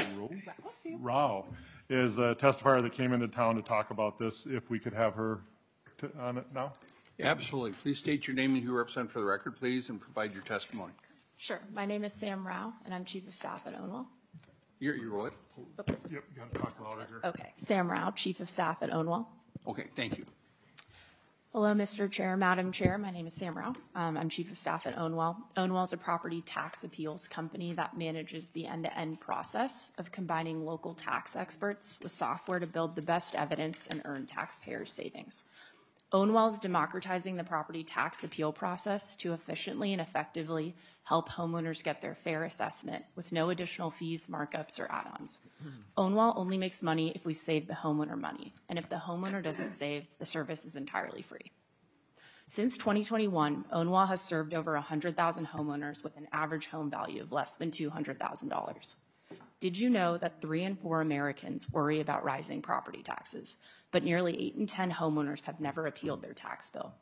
Rao is a testifier that came into town to talk about this, if we could have her on it now. Absolutely. Please state your name and who you represent for the record, please, and provide your testimony. Sure. My name is Sam Rao, and I'm Chief of Staff at Ownwell. You're what? Yep, you got to talk louder here. Okay. Sam Rao, Chief of Staff at Ownwell. Okay, thank you. Hello, Mr. Chair, Madam Chair. My name is Sam Rao. I'm Chief of Staff at Ownwell. Ownwell is a property tax appeals company that manages the end-to-end process of combining local tax experts with software to build the best evidence and earn taxpayers' savings. Ownwell is democratizing the property tax appeal process to efficiently and effectively help homeowners get their fair assessment with no additional fees, markups, or add-ons. Ownwell only makes money if we save the homeowner money, and if the homeowner doesn't save, the service is entirely free. Since 2021, Ownwell has served over 100,000 homeowners with an average home value of less than $200,000. Did you know that 3 in 4 Americans worry about rising property taxes, but nearly 8 in 10 homeowners have never appealed their tax bill?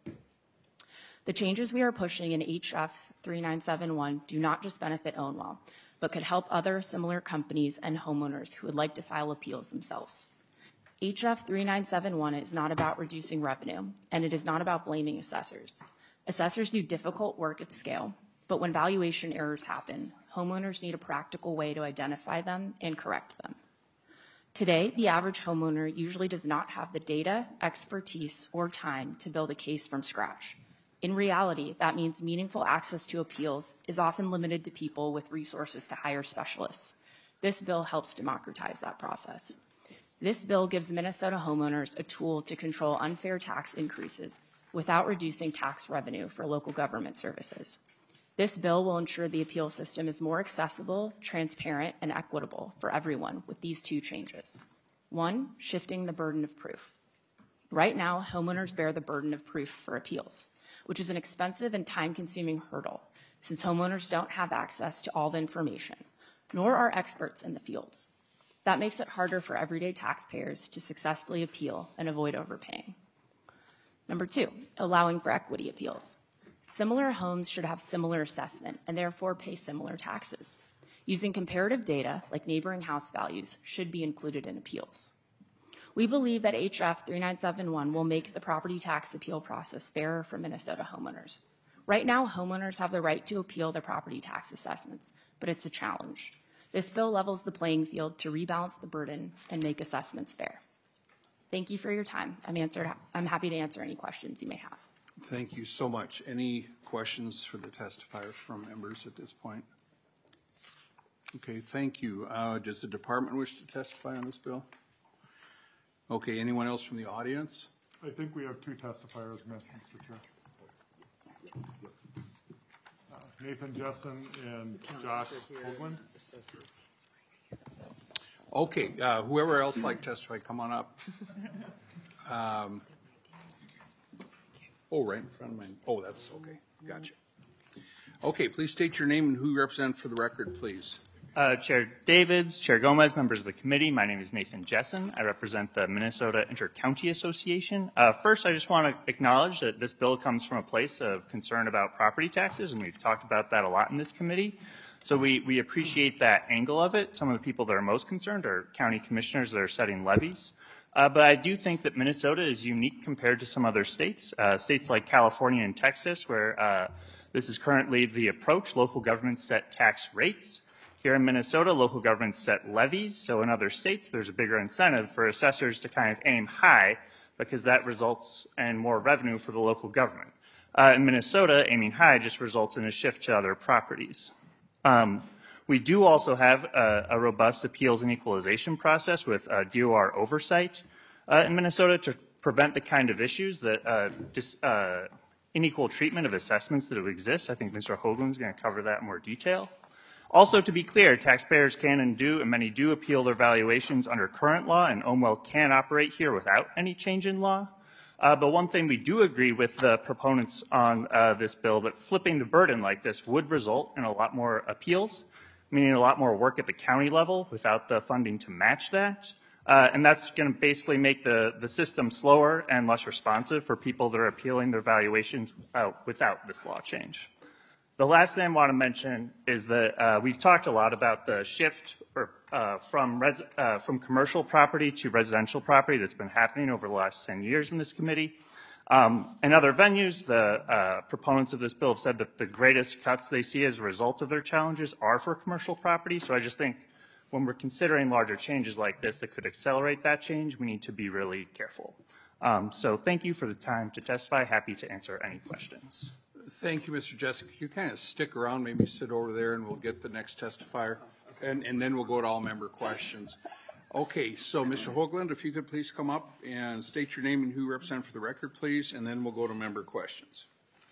The changes we are pushing in HF 3971 do not just benefit Ownwell, but could help other similar companies and homeowners who would like to file appeals themselves. HF 3971 is not about reducing revenue, and it is not about blaming assessors. Assessors do difficult work at scale, but when valuation errors happen, homeowners need a practical way to identify them and correct them. Today, the average homeowner usually does not have the data, expertise, or time to build a case from scratch. In reality, that means meaningful access to appeals is often limited to people with resources to hire specialists. This bill helps democratize that process. This bill gives Minnesota homeowners a tool to control unfair tax increases without reducing tax revenue for local government services. This bill will ensure the appeal system is more accessible, transparent, and equitable for everyone with these 2 changes. 1, shifting the burden of proof. Right now, homeowners bear the burden of proof for appeals, which is an expensive and time-consuming hurdle since homeowners don't have access to all the information, nor are experts in the field. That makes it harder for everyday taxpayers to successfully appeal and avoid overpaying. Number 2, allowing for equity appeals. Similar homes should have similar assessment and therefore pay similar taxes. Using comparative data, like neighboring house values, should be included in appeals. We believe that HF 3971 will make the property tax appeal process fairer for Minnesota homeowners. Right now, homeowners have the right to appeal their property tax assessments, but it's a challenge. This bill levels the playing field to rebalance the burden and make assessments fair. Thank you for your time. I'm happy to answer any questions you may have. Thank you so much. Any questions for the testifiers from members at this point? Okay, thank you. Does the department wish to testify on this bill? Okay, anyone else from the audience? I think we have 2 testifiers, Mr. Chair. Nathan Jessen and Josh Hoagland. Okay, whoever else like to testify, come on up. Oh, right in front of me. Oh, that's okay. Gotcha. Okay, please state your name and who you represent for the record, please. Chair Davids, Chair Gomez, members of the committee, my name is Nathan Jessen. I represent the Minnesota Inter-County Association. First, I just want to acknowledge that this bill comes from a place of concern about property taxes, and we've talked about that a lot in this committee. So we appreciate that angle of it. Some of the people that are most concerned are county commissioners that are setting levies. But I do think that Minnesota is unique compared to some other states. States like California and Texas, where this is currently the approach, local governments set tax rates. Here in Minnesota, local governments set levies. So in other states, there's a bigger incentive for assessors to kind of aim high because that results in more revenue for the local government. In Minnesota, aiming high just results in a shift to other properties. We do also have a robust appeals and equalization process with DOR oversight in Minnesota to prevent the kind of issues that unequal treatment of assessments that exist. I think Mr. Hoagland is going to cover that in more detail. Also, to be clear, taxpayers can and do, and many do, appeal their valuations under current law, and OMWEL can operate here without any change in law. But one thing we do agree with the proponents on this bill, that flipping the burden like this would result in a lot more appeals, meaning a lot more work at the county level without the funding to match that. And that's going to basically make the system slower and less responsive for people that are appealing their valuations without this law change. The last thing I want to mention is that we've talked a lot about the shift from commercial property to residential property that's been happening over the last 10 years in this committee. In other venues, the proponents of this bill have said that the greatest cuts they see as a result of their challenges are for commercial property. So I just think when we're considering larger changes like this that could accelerate that change, we need to be really careful. So thank you for the time to testify. Happy to answer any questions. Thank you, Mr. Jessica. You kind of stick around, maybe sit over there, and we'll get the next testifier, and then we'll go to all member questions. Okay, so Mr. Hoagland, if you could please come up and state your name and who you represent for the record, please, and then we'll go to member questions.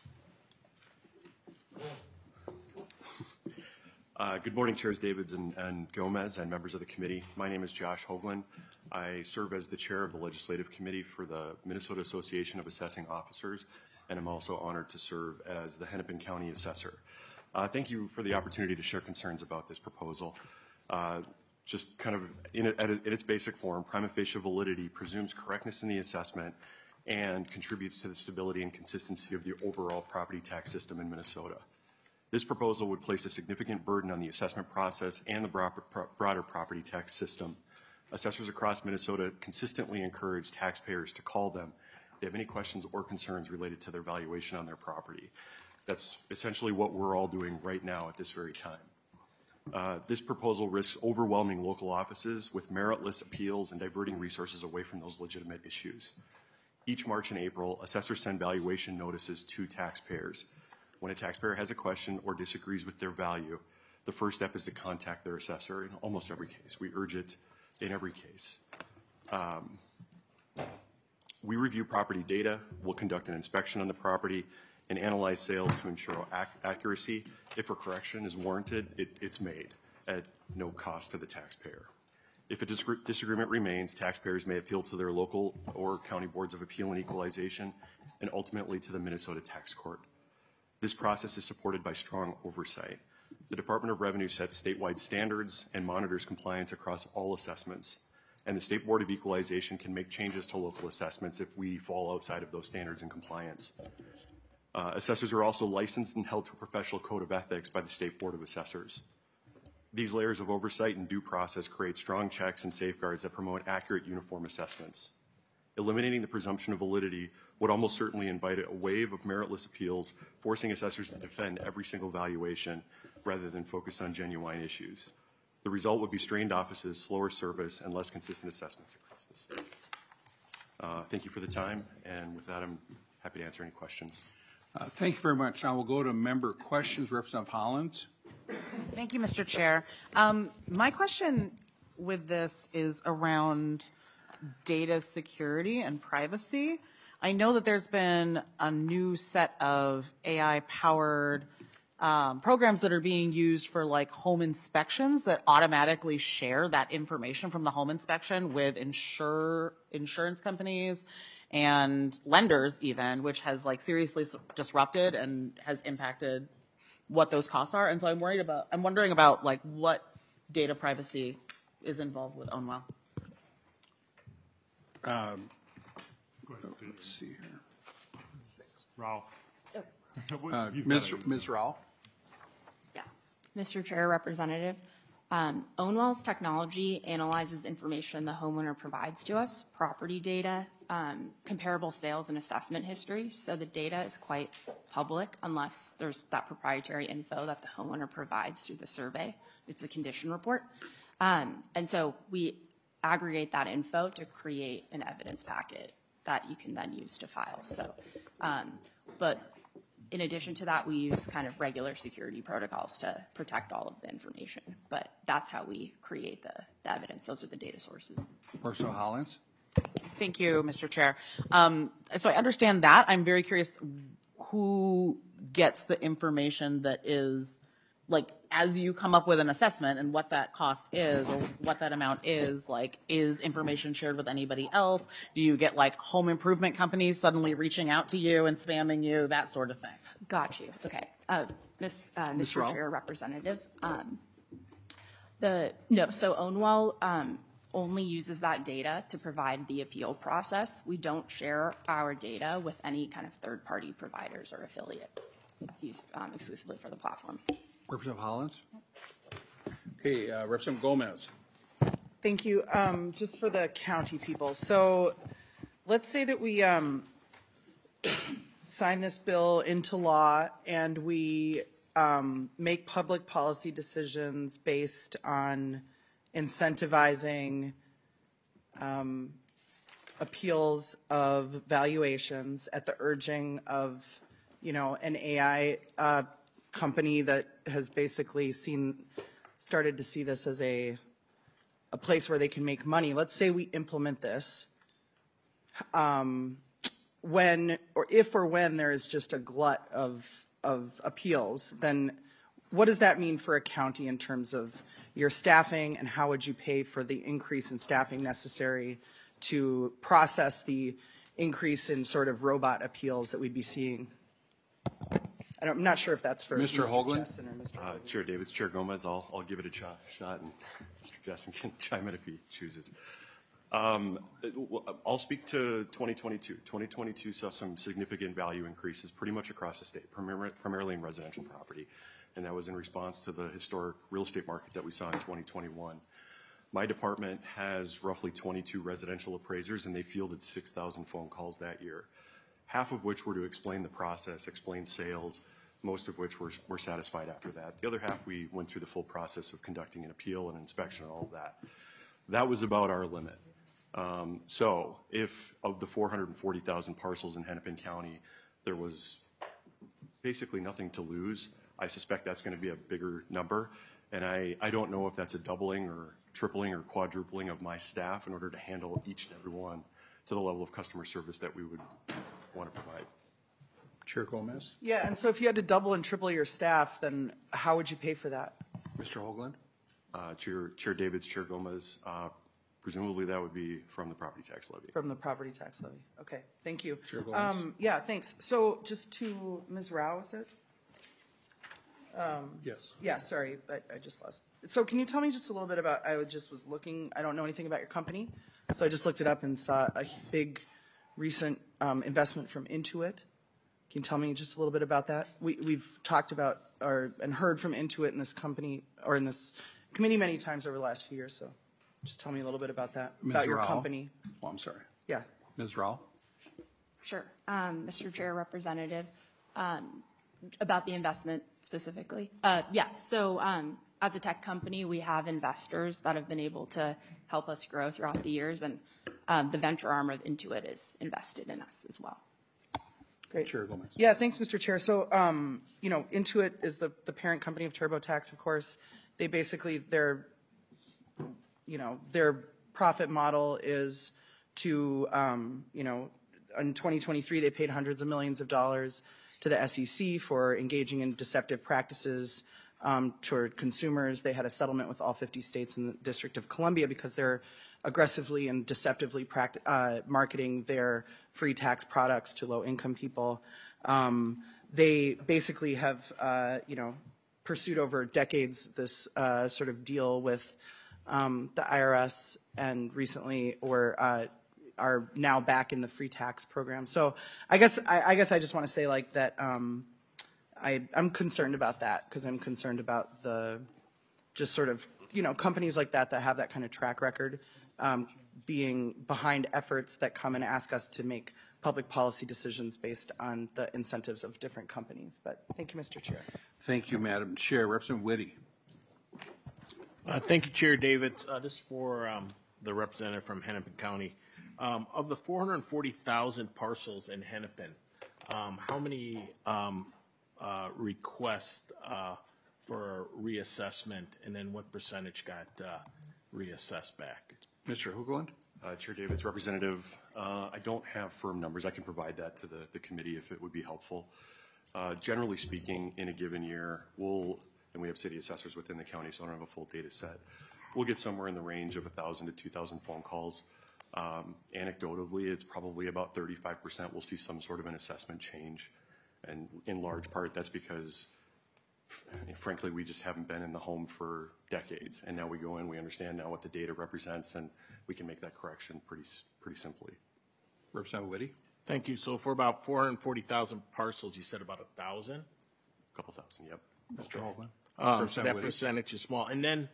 Good morning, Chairs Davids and Gomez and members of the committee. My name is Josh Hoagland. I serve as the chair of the legislative committee for the Minnesota Association of Assessing Officers, and I'm also honored to serve as the Hennepin County Assessor. Thank you for the opportunity to share concerns about this proposal. Just kind of in its basic form, prima facie validity presumes correctness in the assessment and contributes to the stability and consistency of the overall property tax system in Minnesota. This proposal would place a significant burden on the assessment process and the broader property tax system. Assessors across Minnesota consistently encourage taxpayers to call them if they have any questions or concerns related to their valuation on their property. That's essentially what we're all doing right now at this very time. This proposal risks overwhelming local offices with meritless appeals and diverting resources away from those legitimate issues. Each March and April, assessors send valuation notices to taxpayers. When a taxpayer has a question or disagrees with their value, the first step is to contact their assessor in almost every case. We urge it in every case. We review property data, we'll conduct an inspection on the property, and analyze sales to ensure accuracy. If a correction is warranted, it's made at no cost to the taxpayer. If a disagreement remains, taxpayers may appeal to their local or county boards of appeal and equalization, and ultimately to the Minnesota Tax Court. This process is supported by strong oversight. The Department of Revenue sets statewide standards and monitors compliance across all assessments. And the State Board of Equalization can make changes to local assessments if we fall outside of those standards and compliance. Assessors are also licensed and held to a professional code of ethics by the State Board of Assessors. These layers of oversight and due process create strong checks and safeguards that promote accurate, uniform assessments. Eliminating the presumption of validity would almost certainly invite a wave of meritless appeals, forcing assessors to defend every single valuation rather than focus on genuine issues. The result would be strained offices, slower service, and less consistent assessments across the state. Thank you for the time, and with that, I'm happy to answer any questions. Thank you very much. Now we'll go to member questions. Representative Hollins. Thank you, Mr. Chair. My question with this is around data security and privacy. I know that there's been a new set of AI-powered programs that are being used for like home inspections that automatically share that information from the home inspection with insurance companies and lenders even, which has like seriously disrupted and has impacted what those costs are. And so I'm wondering about like what data privacy is involved with Ownwell. Let's see here. Rao. Ms. Rao? Yes. Mr. Chair, Representative, Ownwell's technology analyzes information the homeowner provides to us, property data, comparable sales and assessment history. So the data is quite public unless there's that proprietary info that the homeowner provides through the survey. It's a condition report. And so we aggregate that info to create an evidence packet that you can then use to file. So, but in addition to that, we use kind of regular security protocols to protect all of the information. But that's how we create the evidence. Those are the data sources. Person Hollins? Thank you, Mr. Chair. So I understand that. I'm very curious who gets the information that is, like, as you come up with an assessment and what that cost is or what that amount is, like, is information shared with anybody else? Do you get, like, home improvement companies suddenly reaching out to you and spamming you, that sort of thing? Got you. Okay. Mr. Chair, Representative. So Ownwell only uses that data to provide the appeal process. We don't share our data with any kind of third-party providers or affiliates. It's used exclusively for the platform. Representative Hollins? Okay, Representative Gomez. Thank you. Just for the county people. So let's say that we sign this bill into law and we make public policy decisions based on incentivizing appeals of valuations at the urging of, an AI company that has basically started to see this as a place where they can make money. Let's say we implement this. When there is just a glut of appeals, then what does that mean for a county in terms of your staffing, and how would you pay for the increase in staffing necessary to process the increase in sort of robot appeals that we'd be seeing? I'm not sure if that's for Mr. Hoagland. Jessen or Mr. Chair Davids, Chair Gomez, I'll give it a shot, and Mr. Jessen can chime in if he chooses. I'll speak to 2022. 2022 saw some significant value increases pretty much across the state, primarily in residential property, and that was in response to the historic real estate market that we saw in 2021. My department has roughly 22 residential appraisers, and they fielded 6,000 phone calls that year, half of which were to explain the process, explain sales, most of which were satisfied after that. The other half, we went through the full process of conducting an appeal and inspection and all of that. That was about our limit. So if of the 440,000 parcels in Hennepin County, there was basically nothing to lose, I suspect that's going to be a bigger number. And I don't know if that's a doubling or tripling or quadrupling of my staff in order to handle each and every one to the level of customer service that we would want to provide. Chair Gomez? Yeah, and so if you had to double and triple your staff, then how would you pay for that? Mr. Hoagland? Chair Davids, Chair Gomez, presumably that would be from the property tax levy. From the property tax levy. Okay, thank you. Chair Gomez? Yeah, thanks. So just to Ms. Rao, is it? Yes. Yeah, sorry, I just lost. So can you tell me just a little bit about, I was looking, I don't know anything about your company, so I just looked it up and saw a big recent investment from Intuit. Can you tell me just a little bit about that? We've talked about and heard from Intuit in this company or in this committee many times over the last few years, so just tell me a little bit about that, Ms. about your Rao? company. Oh, I'm sorry. Yeah. Ms. Rao? Sure. Mr. Chair, Representative, about the investment specifically. So as a tech company, we have investors that have been able to help us grow throughout the years, and the venture arm of Intuit is invested in us as well. Great. Chair Gomez? Yeah, thanks, Mr. Chair. So, Intuit is the parent company of TurboTax, of course. They basically, their profit model is to, in 2023, they paid hundreds of millions of dollars to the SEC for engaging in deceptive practices toward consumers. They had a settlement with all 50 states and the District of Columbia because they're aggressively and deceptively marketing their free tax products to low-income people. They basically have, pursued over decades this sort of deal with the IRS, and recently are now back in the free tax program. So I guess I just want to say like that I'm concerned about that, because I'm concerned about the just sort of companies like that have that kind of track record being behind efforts that come and ask us to make public policy decisions based on the incentives of different companies. But thank you, Mr. Chair. Thank you, Madam Chair. Representative Whitty. Thank you, Chair Davids. This is for the representative from Hennepin County. Of the 440,000 parcels in Hennepin, how many requests for reassessment, and then what percentage got reassessed back? Mr. Hoogland? Chair Davids, Representative, I don't have firm numbers. I can provide that to the committee if it would be helpful. Generally speaking, in a given year, and we have city assessors within the county, so I don't have a full data set, we'll get somewhere in the range of 1,000 to 2,000 phone calls. Anecdotally, it's probably about 35% we'll see some sort of an assessment change. And in large part, that's because, frankly, we just haven't been in the home for decades. And now we go in, we understand now what the data represents, and we can make that correction pretty simply. Representative Whitty? Thank you. So for about 440,000 parcels, you said about 1,000? A couple thousand, yep. Mr. Hoogland? So that percentage is small. And then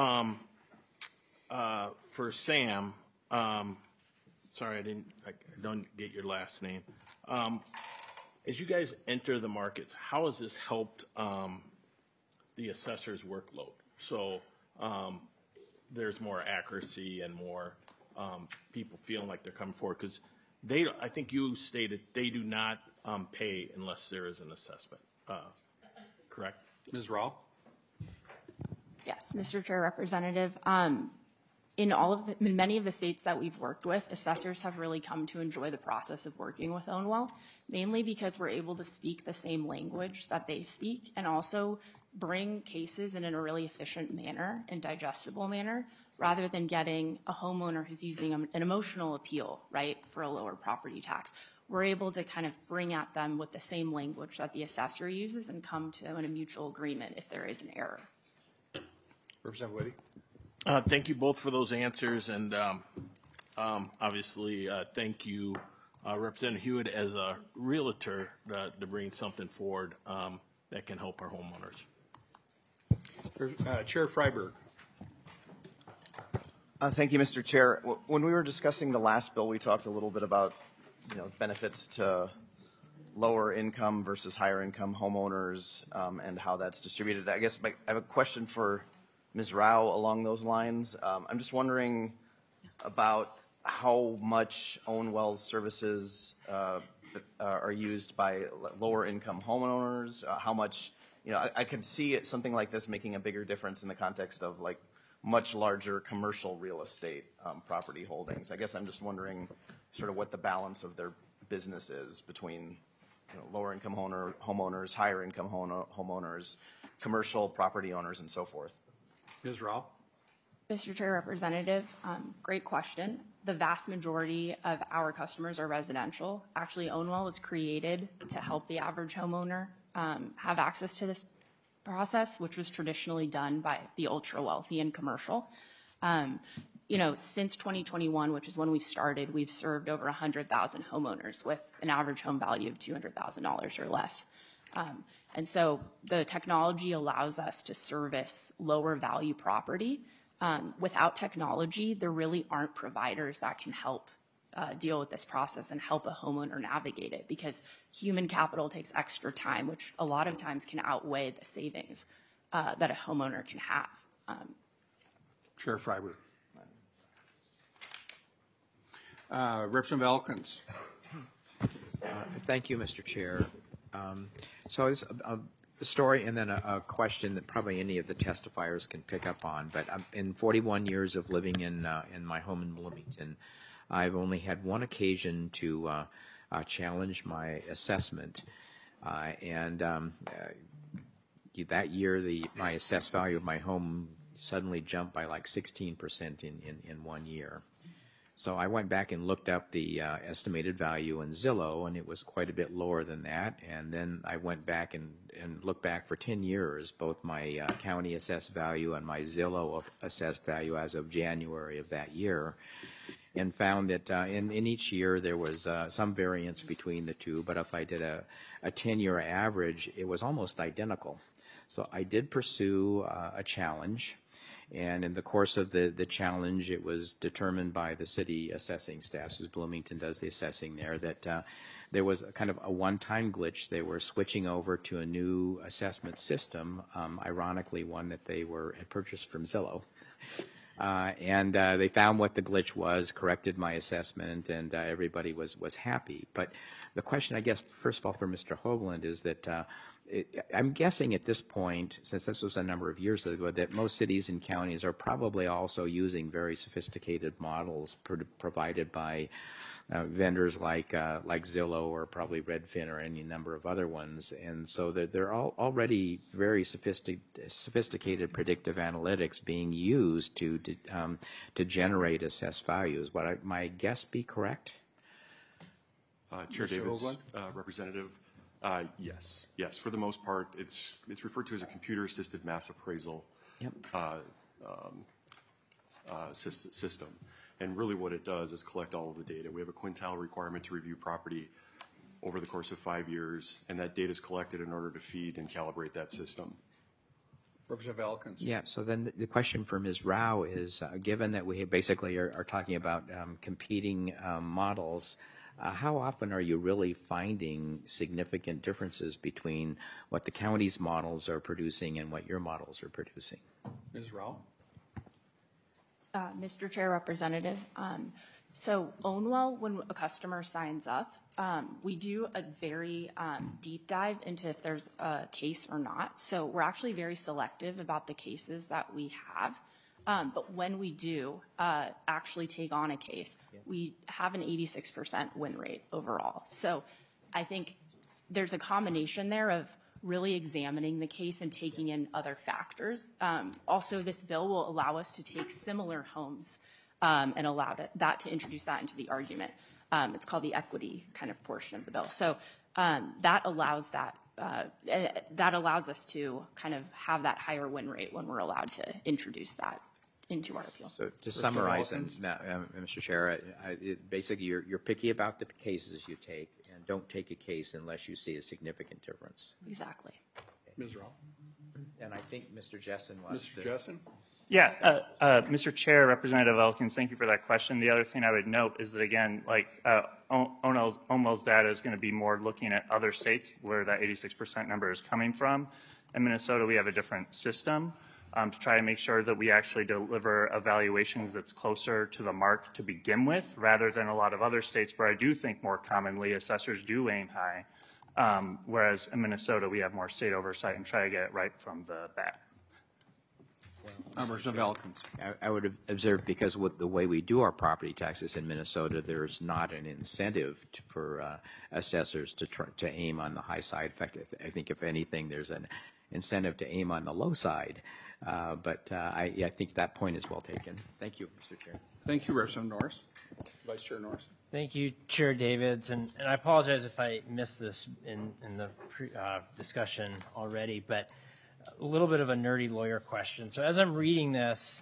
for Sam, sorry, I don't get your last name. As you guys enter the markets, how has this helped the assessor's workload? So there's more accuracy and more people feeling like they're coming forward, because I think you stated they do not pay unless there is an assessment, correct? Ms. Rao? Yes, Mr. Chair, Representative. In many of the states that we've worked with, assessors have really come to enjoy the process of working with Ownwell, mainly because we're able to speak the same language that they speak, and also bring cases in a really efficient manner and digestible manner, rather than getting a homeowner who's using an emotional appeal, right, for a lower property tax. We're able to kind of bring at them with the same language that the assessor uses and come to a mutual agreement if there is an error. Representative Whitty? Thank you both for those answers, and obviously thank you, Representative Hewitt, as a realtor to bring something forward that can help our homeowners. Chair Freiberg. Thank you, Mr. Chair. When we were discussing the last bill, we talked a little bit about benefits to lower income versus higher income homeowners and how that's distributed. I guess I have a question for Ms. Rao along those lines. I'm just wondering about how much Ownwell's services are used by lower income homeowners, how much, I could see something like this making a bigger difference in the context of like much larger commercial real estate property holdings. I guess I'm just wondering sort of what the balance of their business is between lower income homeowners, higher income homeowners, commercial property owners, and so forth. Ms. Rao? Mr. Chair, Representative, great question. The vast majority of our customers are residential. Actually, Ownwell was created to help the average homeowner have access to this process, which was traditionally done by the ultra wealthy and commercial. Since 2021, which is when we started, we've served over 100,000 homeowners with an average home value of $200,000 or less. And so the technology allows us to service lower value property. Without technology, there really aren't providers that can help deal with this process and help a homeowner navigate it, because human capital takes extra time, which a lot of times can outweigh the savings that a homeowner can have. Chair Freiberg. Representative Elkins. Thank you, Mr. Chair. So it's a story and then a question that probably any of the testifiers can pick up on. But in 41 years of living in my home in Bloomington, I've only had one occasion to challenge my assessment, and that year my assessed value of my home suddenly jumped by like 16% in 1 year. So I went back and looked up the estimated value in Zillow, and it was quite a bit lower than that. And then I went back and looked back for 10 years, both my county assessed value and my Zillow assessed value as of January of that year, and found that in each year there was some variance between the two. But if I did a 10-year average, it was almost identical. So I did pursue a challenge. And in the course of the challenge, it was determined by the city assessing staff, as Bloomington does the assessing there, that there was a kind of a one-time glitch. They were switching over to a new assessment system, ironically one that they had purchased from Zillow. And they found what the glitch was, corrected my assessment, and everybody was happy. But the question, I guess, first of all, for Mr. Hoagland is that I'm guessing at this point, since this was a number of years ago, that most cities and counties are probably also using very sophisticated models provided by vendors like Zillow or probably Redfin or any number of other ones. And so they're already very sophisticated predictive analytics being used to generate assessed values. Would my guess be correct? Chair Davids, Representative. Yes. For the most part, it's referred to as a computer-assisted mass appraisal system. And really what it does is collect all of the data. We have a quintile requirement to review property over the course of 5 years, and that data is collected in order to feed and calibrate that system. Representative Elkins. Yeah, so then the question for Ms. Rao is, given that we basically are talking about competing models, how often are you really finding significant differences between what the county's models are producing and what your models are producing? Ms. Rao? Mr. Chair, Representative, so Ownwell, when a customer signs up, we do a very deep dive into if there's a case or not. So we're actually very selective about the cases that we have. But when we do actually take on a case, we have an 86% win rate overall. So I think there's a combination there of really examining the case and taking in other factors. Also, this bill will allow us to take similar homes and allow that to introduce that into the argument. It's called the equity kind of portion of the bill. So that allows us to kind of have that higher win rate when we're allowed to introduce that into our appeal. So to summarize, Mr. Chair, basically you're picky about the cases you take and don't take a case unless you see a significant difference. Exactly. Ms. Rao? And I think Mr. Jessen wants Mr. Jessen? Yes, Mr. Chair, Representative Elkins, thank you for that question. The other thing I would note is that, again, like Ownwell's data is going to be more looking at other states where that 86% number is coming from. In Minnesota, we have a different system to try to make sure that we actually deliver evaluations that's closer to the mark to begin with, rather than a lot of other states where I do think more commonly assessors do aim high, whereas in Minnesota we have more state oversight and try to get it right from the bat. Representative Elkins. I would observe, because with the way we do our property taxes in Minnesota, there's not an incentive for assessors to aim on the high side. In fact, I think if anything, there's an incentive to aim on the low side. But I think that point is well taken. Thank you, Mr. Chair. Thank you, Representative Norris. Vice Chair Norris. Thank you, Chair Davids, and I apologize if I missed this in the discussion already, but a little bit of a nerdy lawyer question. So as I'm reading this,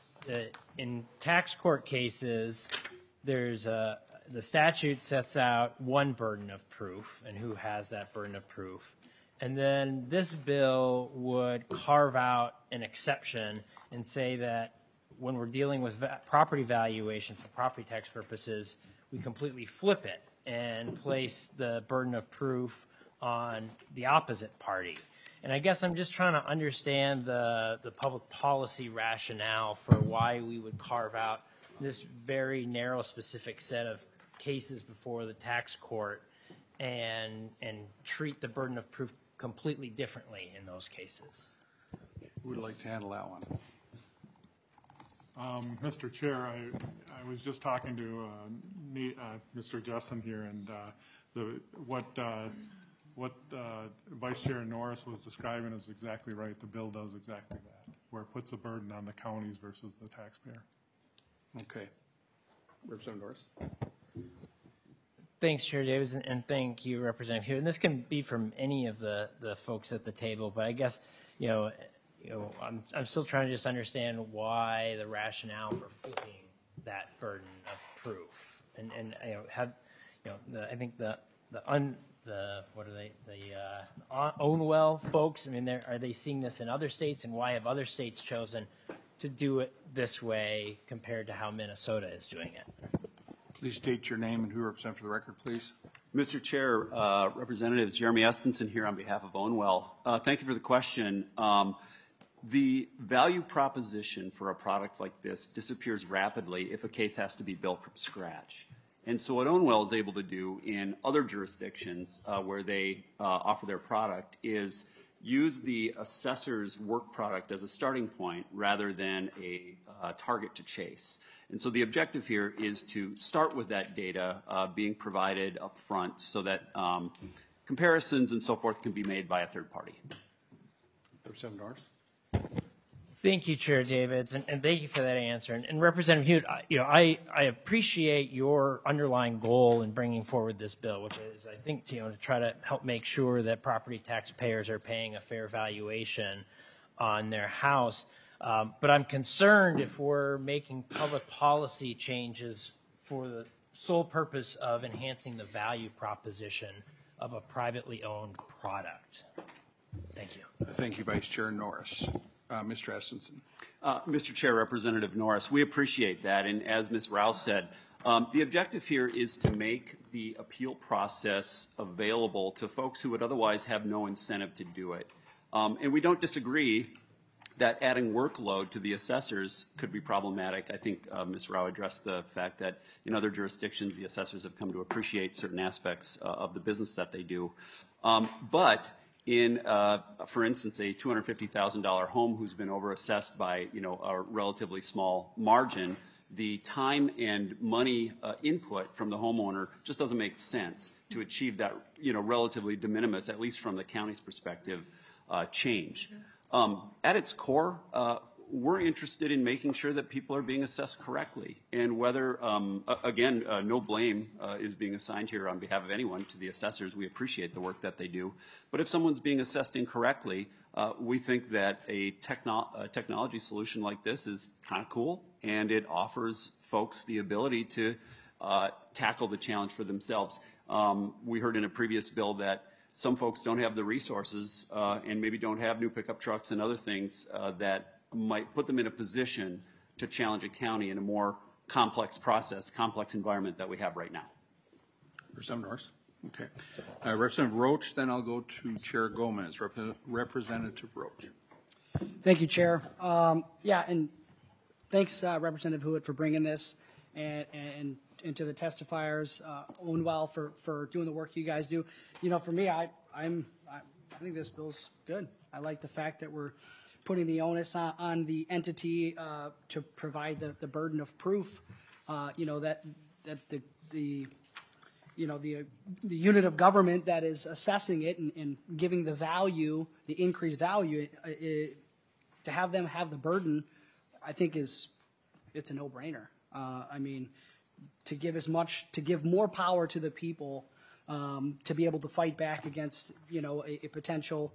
in tax court cases, there's the statute sets out one burden of proof and who has that burden of proof. And then this bill would carve out an exception and say that when we're dealing with property valuation for property tax purposes, we completely flip it and place the burden of proof on the opposite party. And I guess I'm just trying to understand the public policy rationale for why we would carve out this very narrow specific set of cases before the tax court and treat the burden of proof completely differently in those cases. Who would like to handle that one? Mr. Chair, I was just talking to Mr. Jessen here, and what Vice Chair Norris was describing is exactly right. The bill does exactly that, where it puts a burden on the counties versus the taxpayer. Okay. Representative Norris. Thanks, Chair Davis, and thank you, Representative Hewitt. And this can be from any of the folks at the table, but I guess, I'm still trying to just understand why the rationale for flipping that burden of proof. And I think the Ownwell folks, I mean, are they seeing this in other states, and why have other states chosen to do it this way compared to how Minnesota is doing it? Please state your name and who you represent for the record, please. Mr. Chair, Representatives Jeremy Estenson here on behalf of Ownwell. Thank you for the question. The value proposition for a product like this disappears rapidly if a case has to be built from scratch. And so what Ownwell is able to do in other jurisdictions where they offer their product is use the assessor's work product as a starting point rather than a target to chase. And so the objective here is to start with that data being provided up front so that comparisons and so forth can be made by a third party. Representative Norris. Thank you, Chair Davids, and thank you for that answer. And Representative Hewitt, I appreciate your underlying goal in bringing forward this bill, which is, I think, to try to help make sure that property taxpayers are paying a fair valuation on their house. But I'm concerned if we're making public policy changes for the sole purpose of enhancing the value proposition of a privately owned product. Thank you. Thank you, Vice Chair Norris. Mr. Estenson. Mr. Chair, Representative Norris, we appreciate that. And as Ms. Rouse said, the objective here is to make the appeal process available to folks who would otherwise have no incentive to do it. And we don't disagree that adding workload to the assessors could be problematic. I think Ms. Rao addressed the fact that in other jurisdictions, the assessors have come to appreciate certain aspects of the business that they do. But in, for instance, a $250,000 home who's been overassessed by, a relatively small margin, the time and money input from the homeowner just doesn't make sense to achieve that, relatively de minimis, at least from the county's perspective, change. At its core, we're interested in making sure that people are being assessed correctly, and whether, again, no blame is being assigned here on behalf of anyone to the assessors. We appreciate the work that they do. But if someone's being assessed incorrectly, we think that a technology solution like this is kind of cool, and it offers folks the ability to tackle the challenge for themselves. We heard in a previous bill that some folks don't have the resources and maybe don't have new pickup trucks and other things that might put them in a position to challenge a county in a more complex process, complex environment that we have right now. Representative Norris. Okay. Representative Roach, then I'll go to Chair Gomez. Representative Roach. Thank you, Chair. And thanks, Representative Hewitt, for bringing this and to the testifiers, Ownwell for doing the work you guys do. For me, I think this bill's good. I like the fact that we're putting the onus on the entity to provide the burden of proof. That the unit of government that is assessing it and giving the value, the increased value, to have them have the burden, I think it's a no-brainer. To give more power to the people to be able to fight back against a potential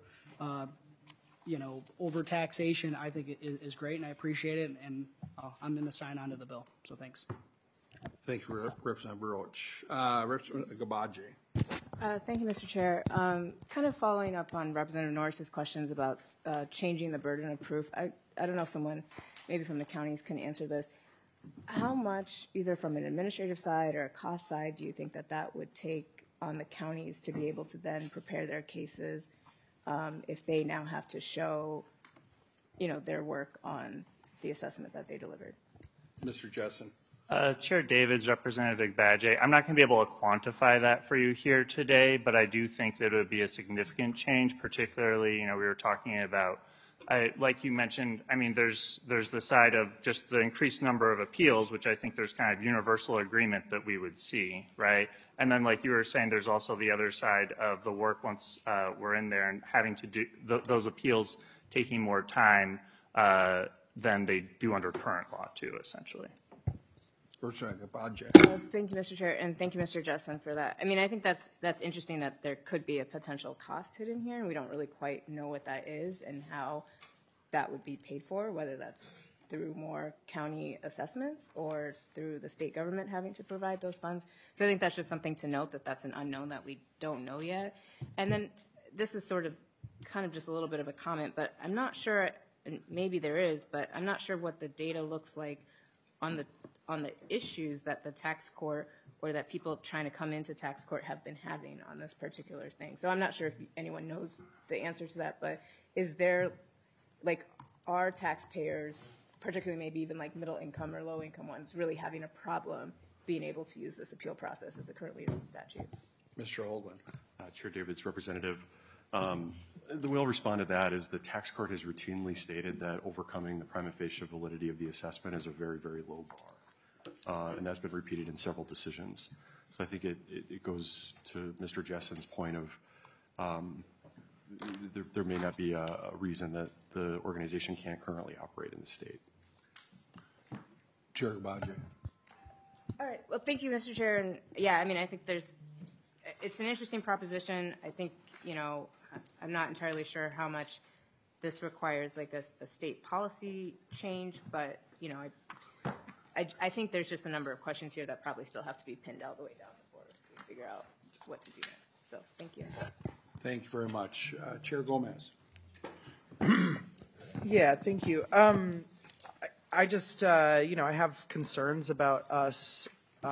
overtaxation, I think is great, and I appreciate it, and I'm going to sign on to the bill. So thanks. Thank you, Representative Roach. Representative Gabbage. Thank you, Mr. Chair. Kind of following up on Representative Norris's questions about changing the burden of proof, I don't know if someone maybe from the counties can answer this. How much, either from an administrative side or a cost side, do you think that would take on the counties to be able to then prepare their cases if they now have to show, their work on the assessment that they delivered? Mr. Jessen. Chair Davids, Representative Badge, I'm not going to be able to quantify that for you here today, but I do think that it would be a significant change, particularly, we were talking about like you mentioned, I mean, there's the side of just the increased number of appeals, which I think there's kind of universal agreement that we would see, right? And then, like you were saying, there's also the other side of the work once we're in there and having to do those appeals taking more time than they do under current law, too, essentially. Thank you, Mr. Chair, and thank you, Mr. Jessen, for that. I mean, I think that's interesting that there could be a potential cost hidden here, and we don't really quite know what that is and how that would be paid for, whether that's through more county assessments or through the state government having to provide those funds. So I think that's just something to note, that that's an unknown that we don't know yet. And then this is sort of kind of just a little bit of a comment, but I'm not sure, and maybe there is, but I'm not sure what the data looks like on the issues that the tax court or that people trying to come into tax court have been having on this particular thing. So I'm not sure if anyone knows the answer to that, but is there, like, are taxpayers, particularly maybe even like middle income or low income ones, really having a problem being able to use this appeal process as it currently is in the statute? Mr. Hoagland. Chair David's representative. The way I'll respond to that is the tax court has routinely stated that overcoming the prima facie validity of the assessment is a very, very low bar. And that's been repeated in several decisions. So I think it goes to Mr. Jessen's point of there may not be a reason that the organization can't currently operate in the state. Chair Gbaja. All right. Well, thank you, Mr. Chair. And yeah, I mean, I think it's an interesting proposition. I think, I'm not entirely sure how much this requires like a state policy change, but, I think there's just a number of questions here that probably still have to be pinned all the way down before we figure out what to do next. So thank you. Thank you very much. Chair Gomez. Yeah, thank you. I just, I have concerns about us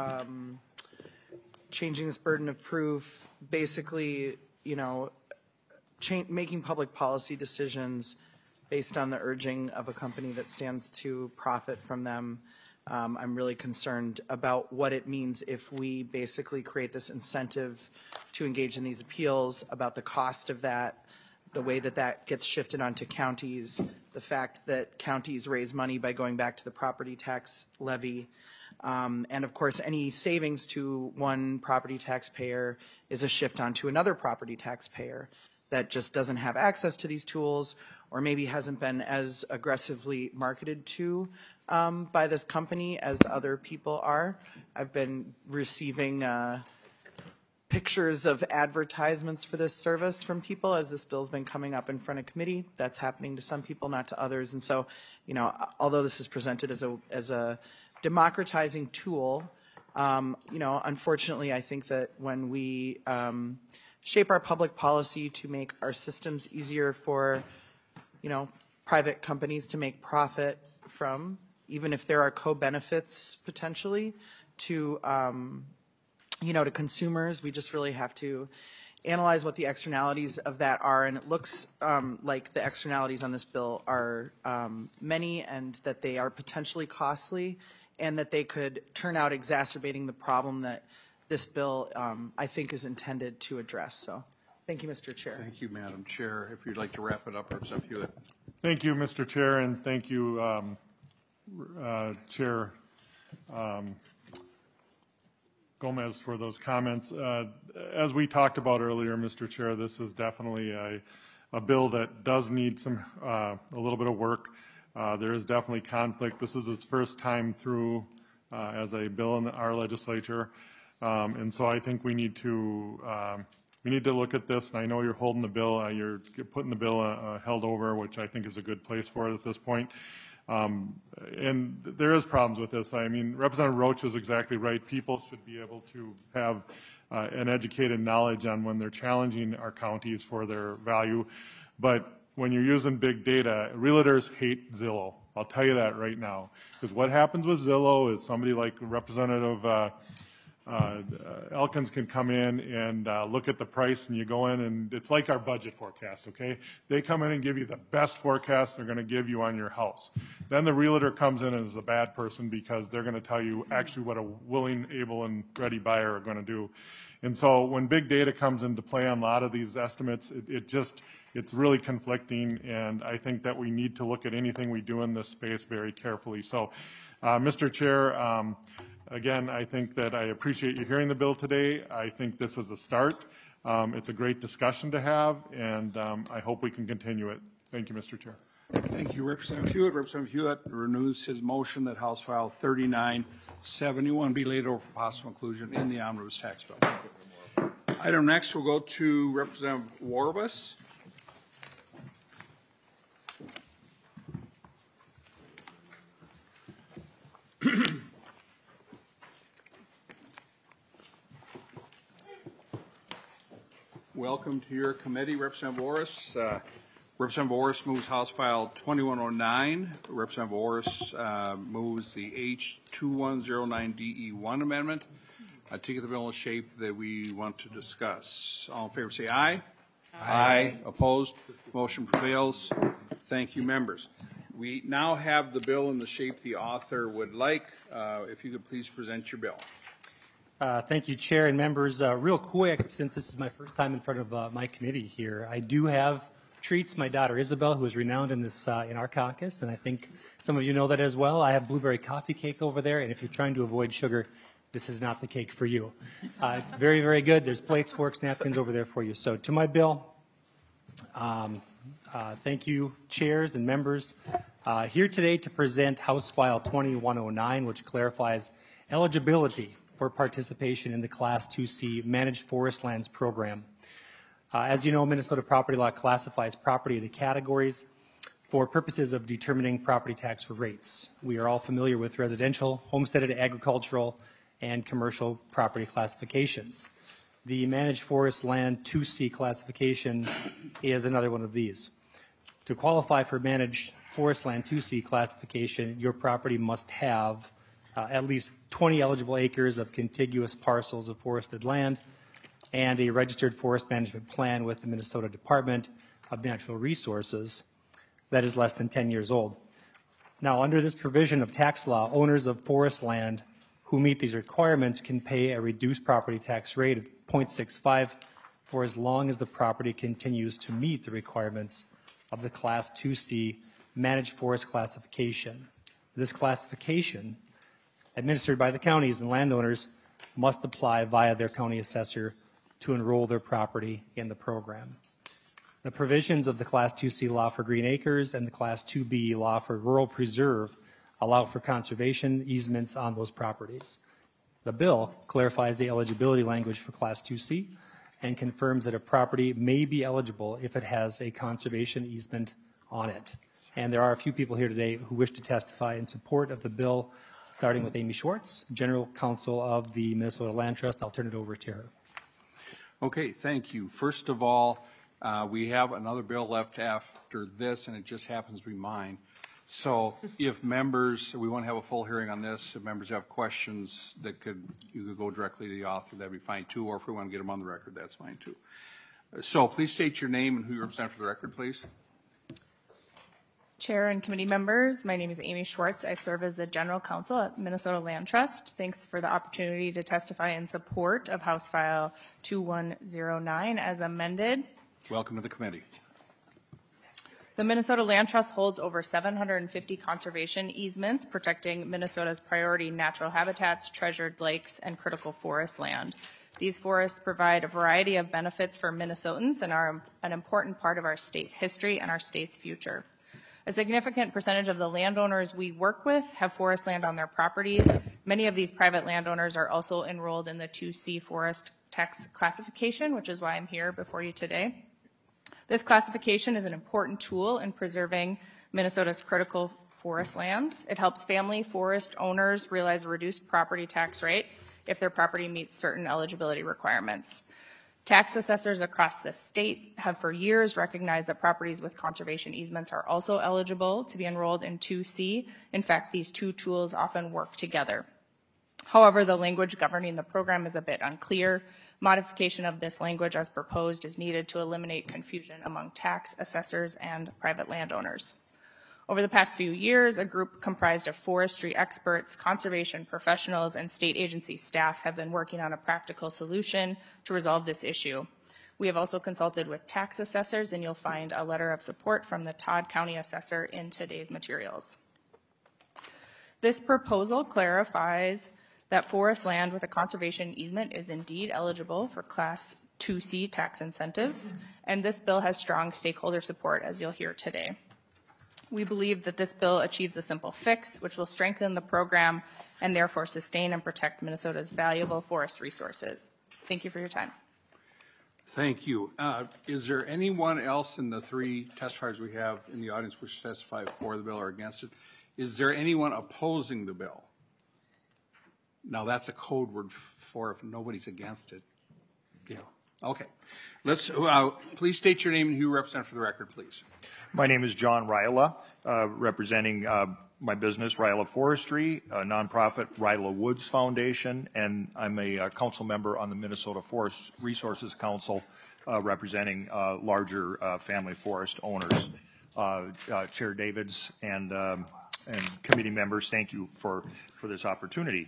changing this burden of proof, basically, making public policy decisions based on the urging of a company that stands to profit from them. I'm really concerned about what it means if we basically create this incentive to engage in these appeals, about the cost of that, the way that that gets shifted onto counties, the fact that counties raise money by going back to the property tax levy, and of course any savings to one property taxpayer is a shift onto another property taxpayer that just doesn't have access to these tools, or maybe hasn't been as aggressively marketed to by this company as other people are. I've been receiving pictures of advertisements for this service from people as this bill's been coming up in front of committee. That's happening to some people, not to others. And so, although this is presented as a democratizing tool, unfortunately, I think that when we shape our public policy to make our systems easier for, private companies to make profit from, even if there are co-benefits potentially to, to consumers, we just really have to analyze what the externalities of that are. And it looks like the externalities on this bill are many, and that they are potentially costly, and that they could turn out exacerbating the problem that this bill, I think, is intended to address. So thank you, Mr. Chair. Thank you, Madam Chair. If you'd like to wrap it up, Representative Hewitt. Thank you, Mr. Chair, and thank you, Chair Gomez, for those comments. As we talked about earlier, Mr. Chair, this is definitely a bill that does need a little bit of work. There is definitely conflict. This is its first time through as a bill in our legislature. And so I think we need to look at this. And I know you're holding the bill, you're putting the bill held over, which I think is a good place for it at this point. And there is problems with this. I mean, Representative Roach is exactly right. People should be able to have an educated knowledge on when they're challenging our counties for their value. But when you're using big data, realtors hate Zillow. I'll tell you that right now. Because what happens with Zillow is somebody like Representative Elkins can come in and look at the price, and you go in, and it's like our budget forecast, okay? They come in and give you the best forecast they're going to give you on your house. Then the realtor comes in and is the bad person, because they're going to tell you actually what a willing, able, and ready buyer are going to do. And so when big data comes into play on a lot of these estimates, it's really conflicting, and I think that we need to look at anything we do in this space very carefully. So, Mr. Chair, again, I think that I appreciate you hearing the bill today. I think this is a start. It's a great discussion to have, and I hope we can continue it. Thank you, Mr. Chair. Thank you, Representative Hewitt. Representative Hewitt renews his motion that House File 3971 be laid over for possible inclusion in the omnibus tax bill. Item next, we'll go to Representative Warbus. Welcome to your committee, Representative Orris. Representative Orris moves House File 2109. Representative Orris moves the H2109DE1 amendment to get the bill in shape that we want to discuss. All in favor say aye. Aye. Opposed? Motion prevails. Thank you, members. We now have the bill in the shape the author would like. If you could please present your bill. Thank you, Chair and members. Real quick, since this is my first time in front of my committee here, I do have treats. My daughter Isabel, who is renowned in this in our caucus, and I think some of you know that as well. I have blueberry coffee cake over there, and if you're trying to avoid sugar, this is not the cake for you. Very, very good. There's plates, forks, napkins over there for you. So to my bill, thank you, chairs and members. Here today to present House File 2109, which clarifies eligibility for participation in the Class 2C Managed Forest Lands Program. As you know, Minnesota property law classifies property into categories for purposes of determining property tax rates. We are all familiar with residential, homesteaded, agricultural, and commercial property classifications. The Managed Forest Land 2C classification is another one of these. To qualify for Managed Forest Land 2C classification, your property must have at least 20 eligible acres of contiguous parcels of forested land and a registered forest management plan with the Minnesota Department of Natural Resources that is less than 10 years old. Now, under this provision of tax law, owners of forest land who meet these requirements can pay a reduced property tax rate of 0.65 for as long as the property continues to meet the requirements of the Class 2C Managed Forest classification. This classification, administered by the counties and landowners, must apply via their county assessor to enroll their property in the program. The provisions of the Class 2C law for Green Acres and the Class 2B law for Rural Preserve allow for conservation easements on those properties. The bill clarifies the eligibility language for Class 2C and confirms that a property may be eligible if it has a conservation easement on it. And there are a few people here today who wish to testify in support of the bill, starting with Amy Schwartz, General Counsel of the Minnesota Land Trust. I'll turn it over to her. Okay, thank you. First of all, we have another bill left after this, and it just happens to be mine. So if members, we want to have a full hearing on this. If members have questions that you could go directly to the author, that'd be fine too. Or if we want to get them on the record, that's fine too. So please state your name and who you represent for the record, please. Chair and committee members, my name is Amy Schwartz. I serve as the General Counsel at Minnesota Land Trust. Thanks for the opportunity to testify in support of House File 2109 as amended. Welcome to the committee. The Minnesota Land Trust holds over 750 conservation easements protecting Minnesota's priority natural habitats, treasured lakes, and critical forest land. These forests provide a variety of benefits for Minnesotans and are an important part of our state's history and our state's future. A significant percentage of the landowners we work with have forest land on their properties. Many of these private landowners are also enrolled in the 2C forest tax classification, which is why I'm here before you today. This classification is an important tool in preserving Minnesota's critical forest lands. It helps family forest owners realize a reduced property tax rate if their property meets certain eligibility requirements. Tax assessors across the state have for years recognized that properties with conservation easements are also eligible to be enrolled in 2C. In fact, these two tools often work together. However, the language governing the program is a bit unclear. Modification of this language as proposed is needed to eliminate confusion among tax assessors and private landowners. Over the past few years, a group comprised of forestry experts, conservation professionals, and state agency staff have been working on a practical solution to resolve this issue. We have also consulted with tax assessors, and you'll find a letter of support from the Todd County Assessor in today's materials. This proposal clarifies that forest land with a conservation easement is indeed eligible for Class 2C tax incentives, and this bill has strong stakeholder support, as you'll hear today. We believe that this bill achieves a simple fix, which will strengthen the program and therefore sustain and protect Minnesota's valuable forest resources. Thank you for your time. Thank you. Is there anyone else in the three testifiers we have in the audience which testify for the bill or against it? Is there anyone opposing the bill? Now, that's a code word for if nobody's against it. Yeah. Okay. Let's, please state your name and who you represent for the record, please. My name is John Ryla, representing my business, Ryla Forestry, a nonprofit Ryla Woods Foundation, and I'm a council member on the Minnesota Forest Resources Council, representing larger family forest owners. Chair Davids and committee members, thank you for this opportunity.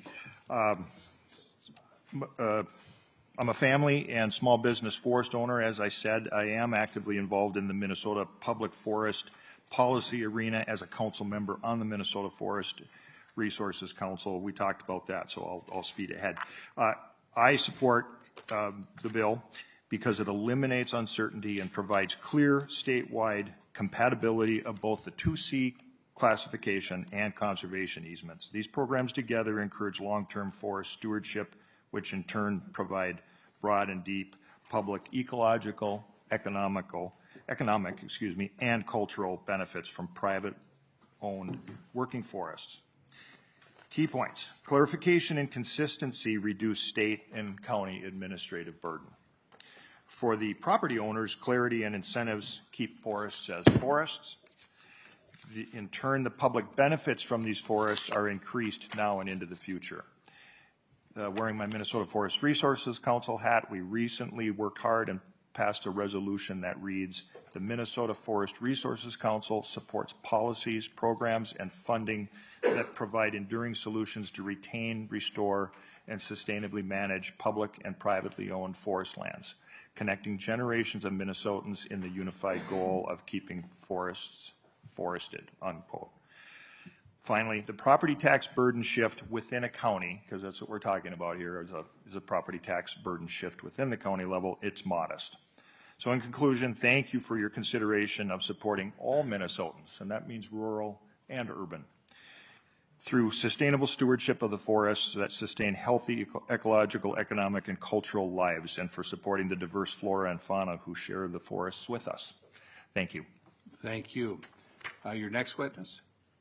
I'm a family and small business forest owner. As I said, I am actively involved in the Minnesota Public Forest Policy arena as a council member on the Minnesota Forest Resources Council. We talked about that, so I'll speed ahead. I support the bill because it eliminates uncertainty and provides clear statewide compatibility of both the 2C classification and conservation easements. These programs together encourage long-term forest stewardship, which in turn provide broad and deep public ecological, economic, and cultural benefits from private-owned working forests. Key points. Clarification and consistency reduce state and county administrative burden. For the property owners, clarity and incentives keep forests as forests. In turn, the public benefits from these forests are increased now and into the future. Wearing my Minnesota Forest Resources Council hat, we recently worked hard and passed a resolution that reads, the Minnesota Forest Resources Council supports policies, programs, and funding that provide enduring solutions to retain, restore, and sustainably manage public and privately owned forest lands, connecting generations of Minnesotans in the unified goal of keeping forests forested, unquote. Finally, the property tax burden shift within a county, because that's what we're talking about here, is a property tax burden shift within the county level. It's modest. So in conclusion, thank you for your consideration of supporting all Minnesotans, and that means rural and urban, through sustainable stewardship of the forests that sustain healthy ecological, economic, and cultural lives, and for supporting the diverse flora and fauna who share the forests with us. Thank you. Thank you. Your next witness.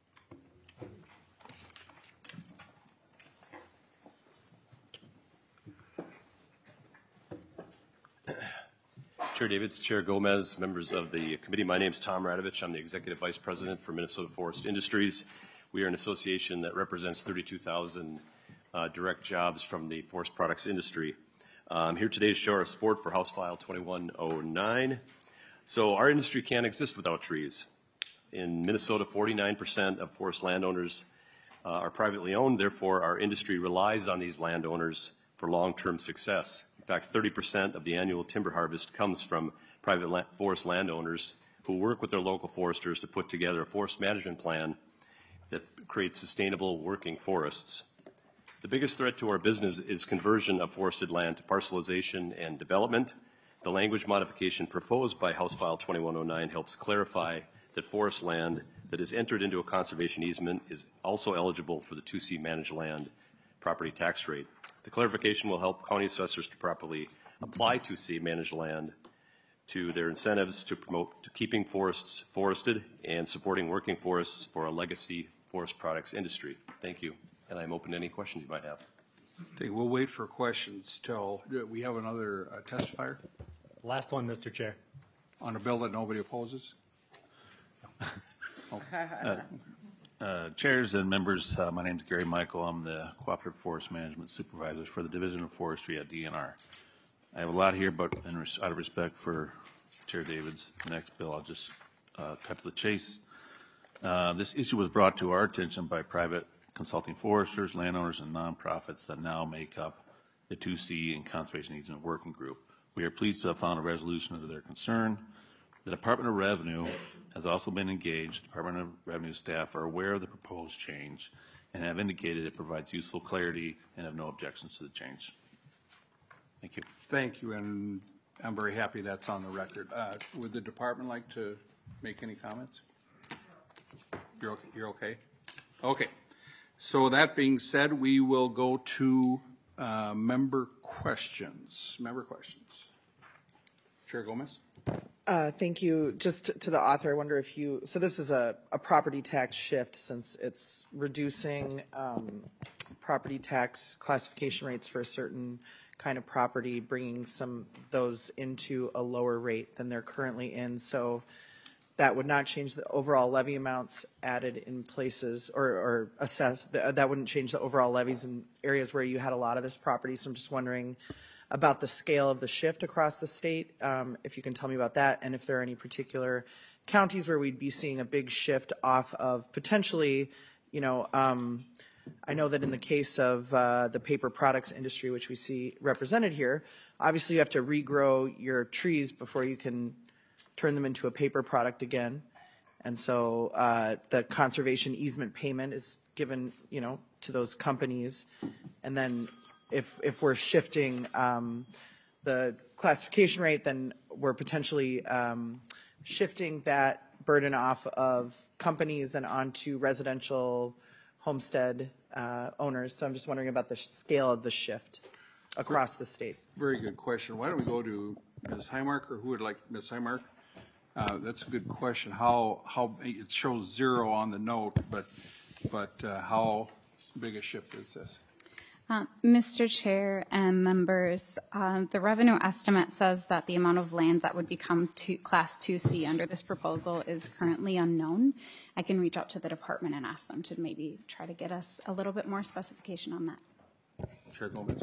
Chair Davids, Chair Gomez, members of the committee, my name is Tom Radovich. I'm the Executive Vice President for Minnesota Forest Industries. We are an association that represents 32,000 direct jobs from the forest products industry. I'm here today to show our support for House File 2109. So our industry can't exist without trees. In Minnesota, 49% of forest landowners are privately owned. Therefore, our industry relies on these landowners for long-term success. In fact, 30% of the annual timber harvest comes from private forest landowners who work with their local foresters to put together a forest management plan that creates sustainable working forests. The biggest threat to our business is conversion of forested land to parcelization and development. The language modification proposed by House File 2109 helps clarify that forest land that is entered into a conservation easement is also eligible for the 2C managed land property tax rate. The clarification will help county assessors to properly apply 2C managed land to their incentives to promote to keeping forests forested and supporting working forests for a legacy forest products industry. Thank you. And I'm open to any questions you might have. Okay, we'll wait for questions till we have another testifier. Last one, Mr. Chair. On a bill that nobody opposes? Chairs and members, my name is Gary Michael. I'm the Cooperative Forest Management Supervisor for the Division of Forestry at DNR. I have a lot here, but out of respect for Chair David's next bill, I'll just cut to the chase. This issue was brought to our attention by private consulting foresters, landowners, and nonprofits that now make up the 2C and Conservation Easement Working Group. We are pleased to have found a resolution of their concern. The Department of Revenue has also been engaged. Department of Revenue staff are aware of the proposed change and have indicated it provides useful clarity and have no objections to the change. Thank you. Thank you, and I'm very happy that's on the record. Would the department like to make any comments? You're okay? Okay. So that being said, we will go to member questions. Member questions. Chair Gomez? Thank you. Just to the author, I wonder if you, so this is a property tax shift since it's reducing property tax classification rates for a certain kind of property, bringing some those into a lower rate than they're currently in. So that would not change the overall levy amounts added in places or assessed. That wouldn't change the overall levies in areas where you had a lot of this property. So I'm just wondering about the scale of the shift across the state, if you can tell me about that, and if there are any particular counties where we'd be seeing a big shift off of potentially, you know, I know that in the case of the paper products industry, which we see represented here, obviously you have to regrow your trees before you can turn them into a paper product again. And so the conservation easement payment is given, you know, to those companies. And then if we're shifting the classification rate, then we're potentially shifting that burden off of companies and onto residential homestead owners. So I'm just wondering about the scale of the shift across the state. Very good question. Why don't we go to Ms. Highmark, or who would like Ms. Highmark? That's a good question. How it shows 0 on the note, but how big a shift is this? Mr. Chair and members, the revenue estimate says that the amount of land that would become Class 2C under this proposal is currently unknown. I can reach out to the department and ask them to maybe try to get us a little bit more specification on that. Chair Gomez.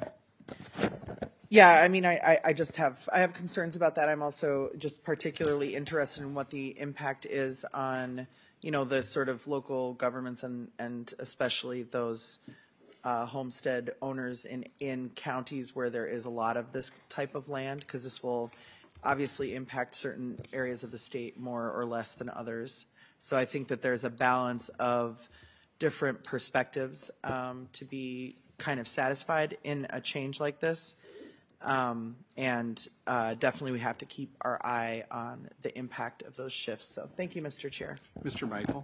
Yeah, I mean, I have concerns about that. I'm also just particularly interested in what the impact is on, you know, the sort of local governments and especially those homestead owners in counties where there is a lot of this type of land, because this will obviously impact certain areas of the state more or less than others. So I think that there's a balance of different perspectives to be kind of satisfied in a change like this. And definitely we have to keep our eye on the impact of those shifts. So thank you, Mr. Chair. Mr. Michael.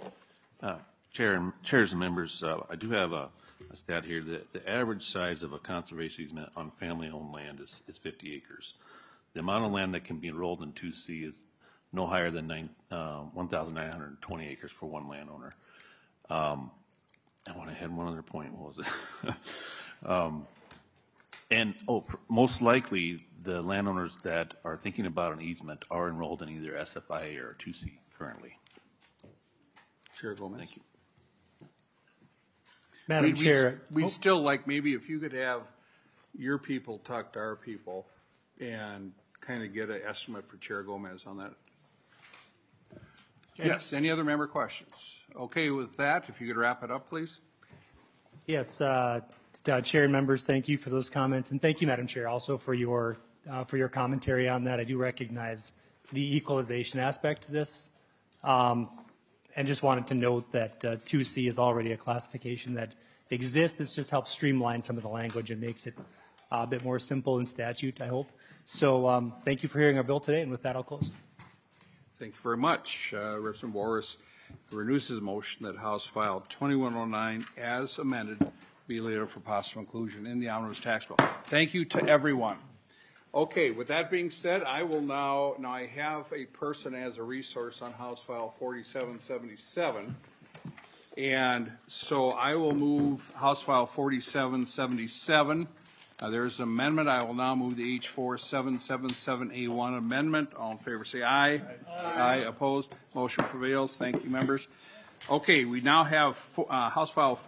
Chairs and members, I do have a stat here. The average size of a conservation easement on family-owned land is 50 acres. The amount of land that can be enrolled in 2C is no higher than 1,920 acres for one landowner. I want to add one other point. What was it? Most likely, the landowners that are thinking about an easement are enrolled in either SFIA or 2C currently. Chair Gomez. Thank you. Madam Chair. We'd still like, maybe if you could have your people talk to our people and kind of get an estimate for Chair Gomez on that. Yes, any other member questions? Okay, with that, if you could wrap it up, please. Yes, Chair and members, thank you for those comments, and thank you, Madam Chair, also for your commentary on that. I do recognize the equalization aspect to this, and just wanted to note that 2C is already a classification that exists. This just helps streamline some of the language and makes it a bit more simple in statute, I hope. So thank you for hearing our bill today, and with that, I'll close. Thank you very much. Representative Boris renews his motion that House File 2109 as amended be later for possible inclusion in the omnibus tax bill. Thank you to everyone. Okay, with that being said, I will now I have a person as a resource on House File 4777, and so I will move House File 4777. There's an amendment. I will now move the H4 777A1 amendment. All in favor say aye. Aye. Opposed? Motion prevails. Thank you, members. Okay, we now have House File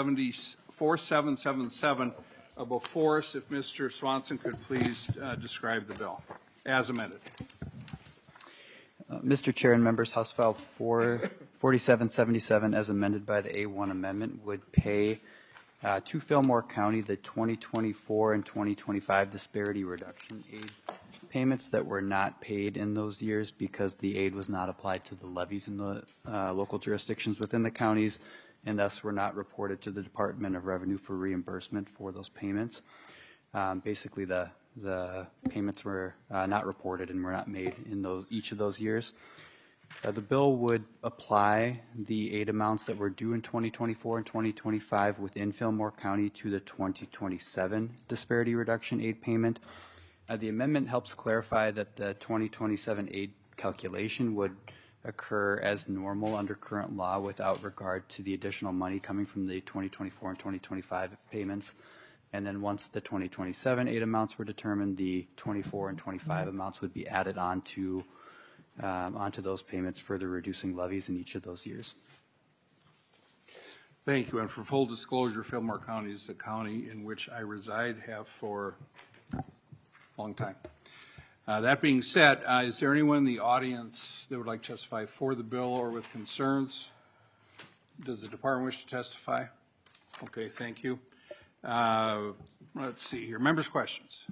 4777 before us. If Mr. Swanson could please describe the bill as amended. Mr. Chair and members, House File 4777 as amended by the A1 amendment would pay to Fillmore County the 2024 and 2025 disparity reduction aid payments that were not paid in those years because the aid was not applied to the levies in the local jurisdictions within the counties, and thus were not reported to the Department of Revenue for reimbursement for those payments. Basically, the payments were not reported and were not made in each of those years. The bill would apply the aid amounts that were due in 2024 and 2025 within Fillmore County to the 2027 disparity reduction aid payment. The amendment helps clarify that the 2027 aid calculation would occur as normal under current law without regard to the additional money coming from the 2024 and 2025 payments. And then once the 2027 aid amounts were determined, the 24 and 25 amounts would be added onto those payments, further reducing levies in each of those years. Thank you. And for full disclosure, Fillmore County is the county in which I reside, have for a long time. That being said, is there anyone in the audience that would like to testify for the bill or with concerns? Does the department wish to testify? Okay, thank you. Let's see here. Members' questions.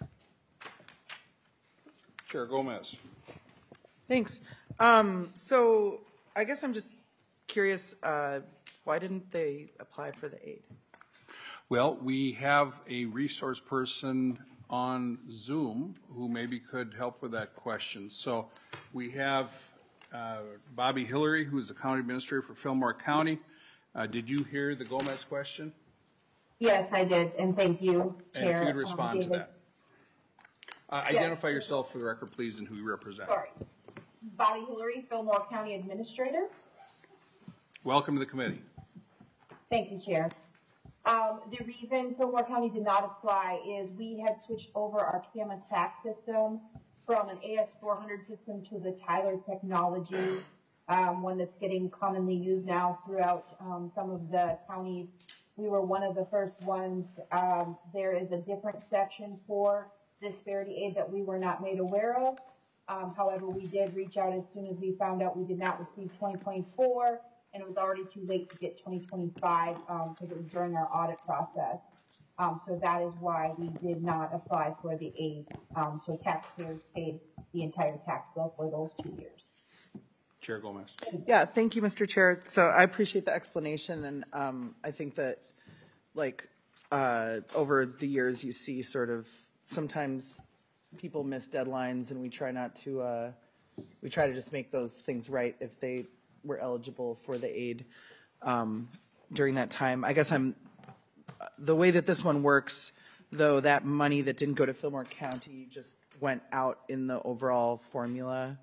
Chair Gomez. Thanks. So I guess I'm just curious, why didn't they apply for the aid? Well, we have a resource person on Zoom who maybe could help with that question. So we have Bobby Hillary, who is the county administrator for Fillmore County. Did you hear the Gomez question? Yes, I did, and thank you, Chair. And if you'd respond to that. Identify yourself for the record, please, and who you represent. Sorry. Bobby Hillary, Fillmore County Administrator. Welcome to the committee. Thank you, Chair. The reason Fillmore County did not apply is we had switched over our CAMA tax system from an AS400 system to the Tyler technology, one that's getting commonly used now throughout some of the counties. We were one of the first ones. There is a different section for disparity aid that we were not made aware of. However, we did reach out as soon as we found out we did not receive 2024, and it was already too late to get 2025 because it was during our audit process. So that is why we did not apply for the aid. So taxpayers paid the entire tax bill for those 2 years. Chair Gomez. Yeah, thank you, Mr. Chair. So I appreciate the explanation, and I think that, like, over the years, you see sort of sometimes people miss deadlines, and we try to just make those things right if they were eligible for the aid during that time. I guess the way that this one works, though, that money that didn't go to Fillmore County just went out in the overall formula.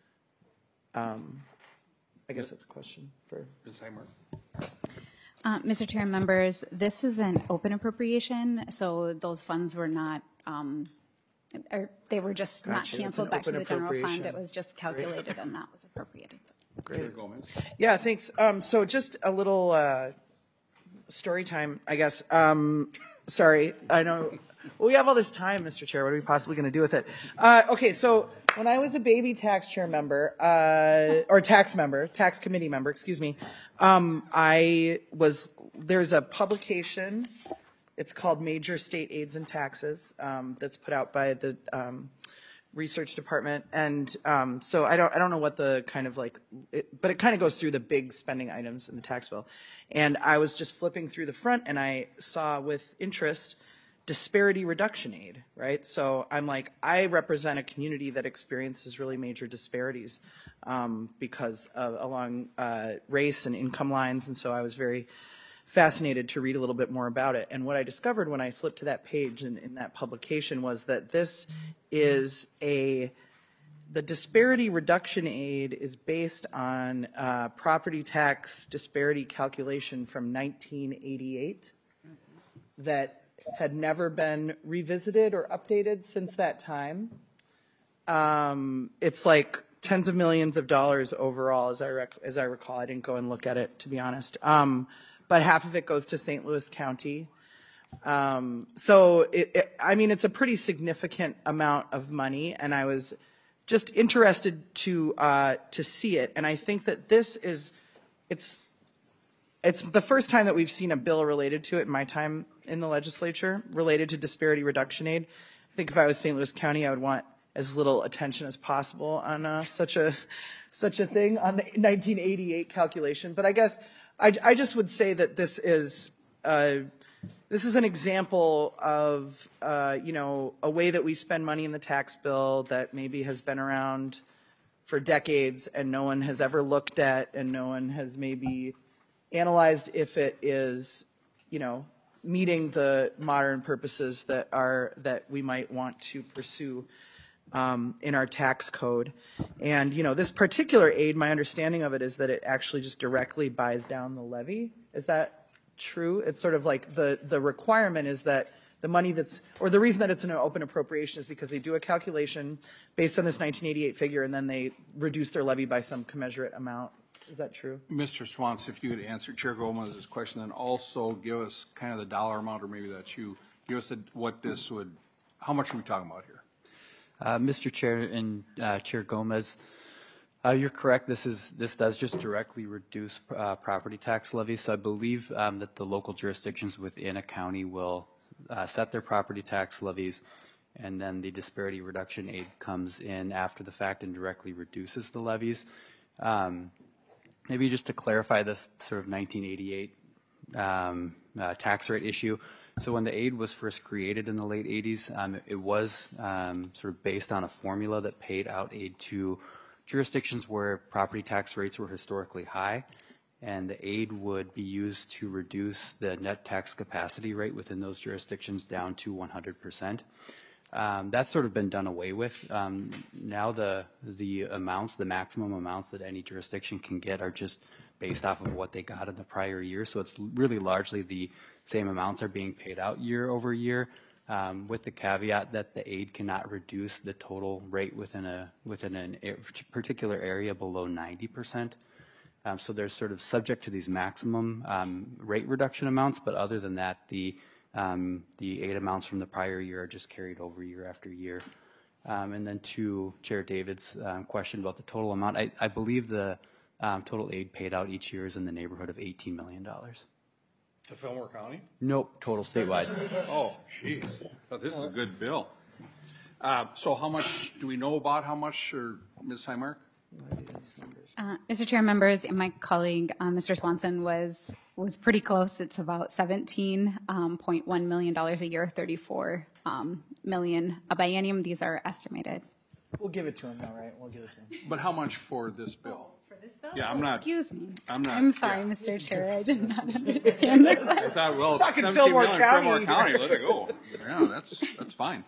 I guess that's a question for Ms. Heimer. Mr. Chair and members, this is an open appropriation, so those funds were not, they were just not canceled back to the general fund. It was just calculated and that was appropriated. Great. Chair Gomez. Yeah, thanks. So just a little story time, I guess. Sorry, I know we have all this time, Mr. Chair. What are we possibly going to do with it? Okay, so when I was a baby tax chair member, or tax committee member, excuse me, there's a publication, it's called Major State Aids and Taxes, that's put out by the research department. And so I don't know what the kind of but it kind of goes through the big spending items in the tax bill. And I was just flipping through the front and I saw with interest disparity reduction aid, right? So I'm like, I represent a community that experiences really major disparities because of along race and income lines. And so I was very fascinated to read a little bit more about it. And what I discovered when I flipped to that page in that publication was that this is the disparity reduction aid is based on property tax disparity calculation from 1988 that had never been revisited or updated since that time. It's like tens of millions of dollars overall, as I recall. I didn't go and look at it, to be honest. But half of it goes to St. Louis County. So it's a pretty significant amount of money, and I was just interested to see it. And I think that this is it's the first time that we've seen a bill related to it in my time in the legislature related to disparity reduction aid. I think if I was St. Louis County, I would want as little attention as possible on such a thing on the 1988 calculation. But I guess I just would say that this is an example of a way that we spend money in the tax bill that maybe has been around for decades and no one has ever looked at, and no one has maybe analyzed if it is, meeting the modern purposes that we might want to pursue in our tax code. And, this particular aid, my understanding of it is that it actually just directly buys down the levy. Is that true? It's sort of like the requirement is that the money the reason that it's an open appropriation is because they do a calculation based on this 1988 figure and then they reduce their levy by some commensurate amount. Is that true? Mr. Swanson, if you could answer Chair Gomez's question, then also give us kind of the dollar amount, or maybe that's you, give us how much are we talking about here? Mr. Chair and Chair Gomez, you're correct. This does just directly reduce property tax levies. So I believe that the local jurisdictions within a county will set their property tax levies, and then the disparity reduction aid comes in after the fact and directly reduces the levies. Maybe just to clarify this sort of 1988 tax rate issue. So when the aid was first created in the late 80s, it was sort of based on a formula that paid out aid to jurisdictions where property tax rates were historically high, and the aid would be used to reduce the net tax capacity rate within those jurisdictions down to 100%. That's sort of been done away with. Now the maximum amounts that any jurisdiction can get are just based off of what they got in the prior year. So it's really largely the same amounts are being paid out year over year, with the caveat that the aid cannot reduce the total rate within a particular area below 90%. So they're sort of subject to these maximum rate reduction amounts, but other than that, the aid amounts from the prior year are just carried over year after year. And then to Chair David's question about the total amount, I believe the total aid paid out each year is in the neighborhood of $18 million. To Fillmore County? Nope, total statewide. Oh, jeez. Oh, this is a good bill. So how much, do we know about how much, or Ms. Highmark? Mr. Chair, members, my colleague, Mr. Swanson, was pretty close. It's about $17.1 million a year, $34 million a biennium. These are estimated. We'll give it to him now, right? We'll give it to him. But how much for this bill? For this bill? Yeah, I'm not. Excuse me. I'm sorry, Mr. Chair. I did not understand the question. I thought, well, Talking 17 Fillmore million, County. Fillmore County, let it go. Yeah, that's fine.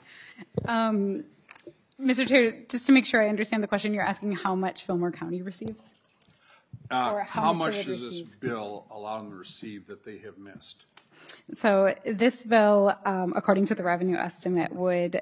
Mr. Chair, just to make sure I understand the question, you're asking how much Fillmore County receives? Or How much much they would does this receive? bill allow them to receive that they have missed? So this bill, according to the revenue estimate, would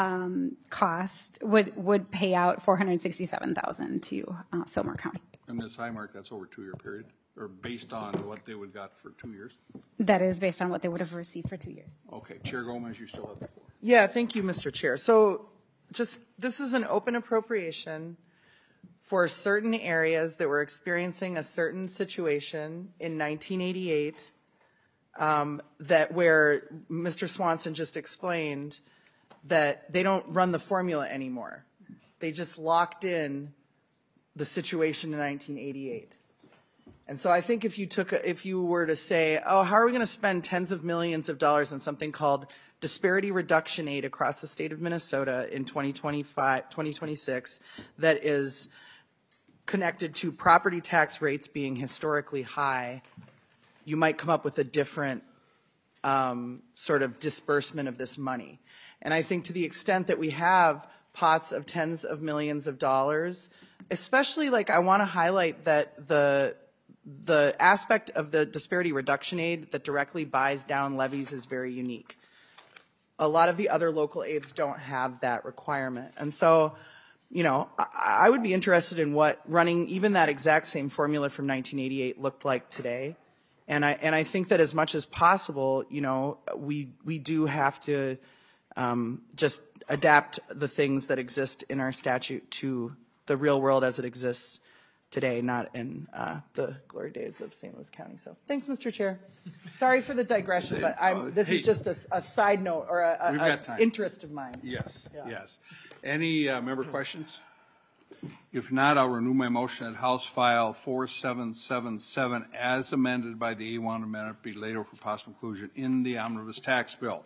pay out $467,000 to Fillmore County. And Ms. Highmark, that's over a 2-year period, or based on what they would got for 2 years? That is based on what they would have received for 2 years. Okay, Chair Gomez, you still have the floor. Yeah, thank you, Mr. Chair. So this is an open appropriation for certain areas that were experiencing a certain situation in 1988 that where Mr. Swanson just explained that they don't run the formula anymore. They just locked in the situation in 1988. And so I think if you were to say, oh, how are we going to spend tens of millions of dollars on something called disparity reduction aid across the state of Minnesota in 2026 that is connected to property tax rates being historically high, you might come up with a different sort of disbursement of this money. And I think to the extent that we have pots of tens of millions of dollars, especially I want to highlight that the aspect of the disparity reduction aid that directly buys down levies is very unique. A lot of the other local aids don't have that requirement. And so, I would be interested in what running even that exact same formula from 1988 looked like today. And I think that as much as possible, we do have to just adapt the things that exist in our statute to the real world as it exists today, not in the glory days of St. Louis County. So thanks, Mr. Chair. Sorry for the digression, but this is just a side note or an interest of mine. Yes, Yeah. yes. Any member questions? If not, I'll renew my motion that House File 4777 as amended by the A1 amendment be laid over for possible inclusion in the omnibus tax bill.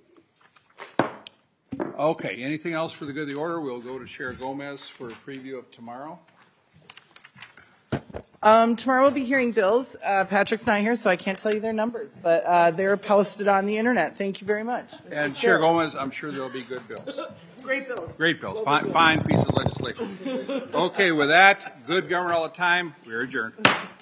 Okay, anything else for the good of the order? We'll go to Chair Gomez for a preview of tomorrow. Tomorrow we'll be hearing bills. Patrick's not here, so I can't tell you their numbers, but they're posted on the internet. Thank you very much. And Chair Gomez, I'm sure there'll be good bills. Great bills. Great bills. Fine piece of legislation. Okay, with that, good government all the time. We're adjourned.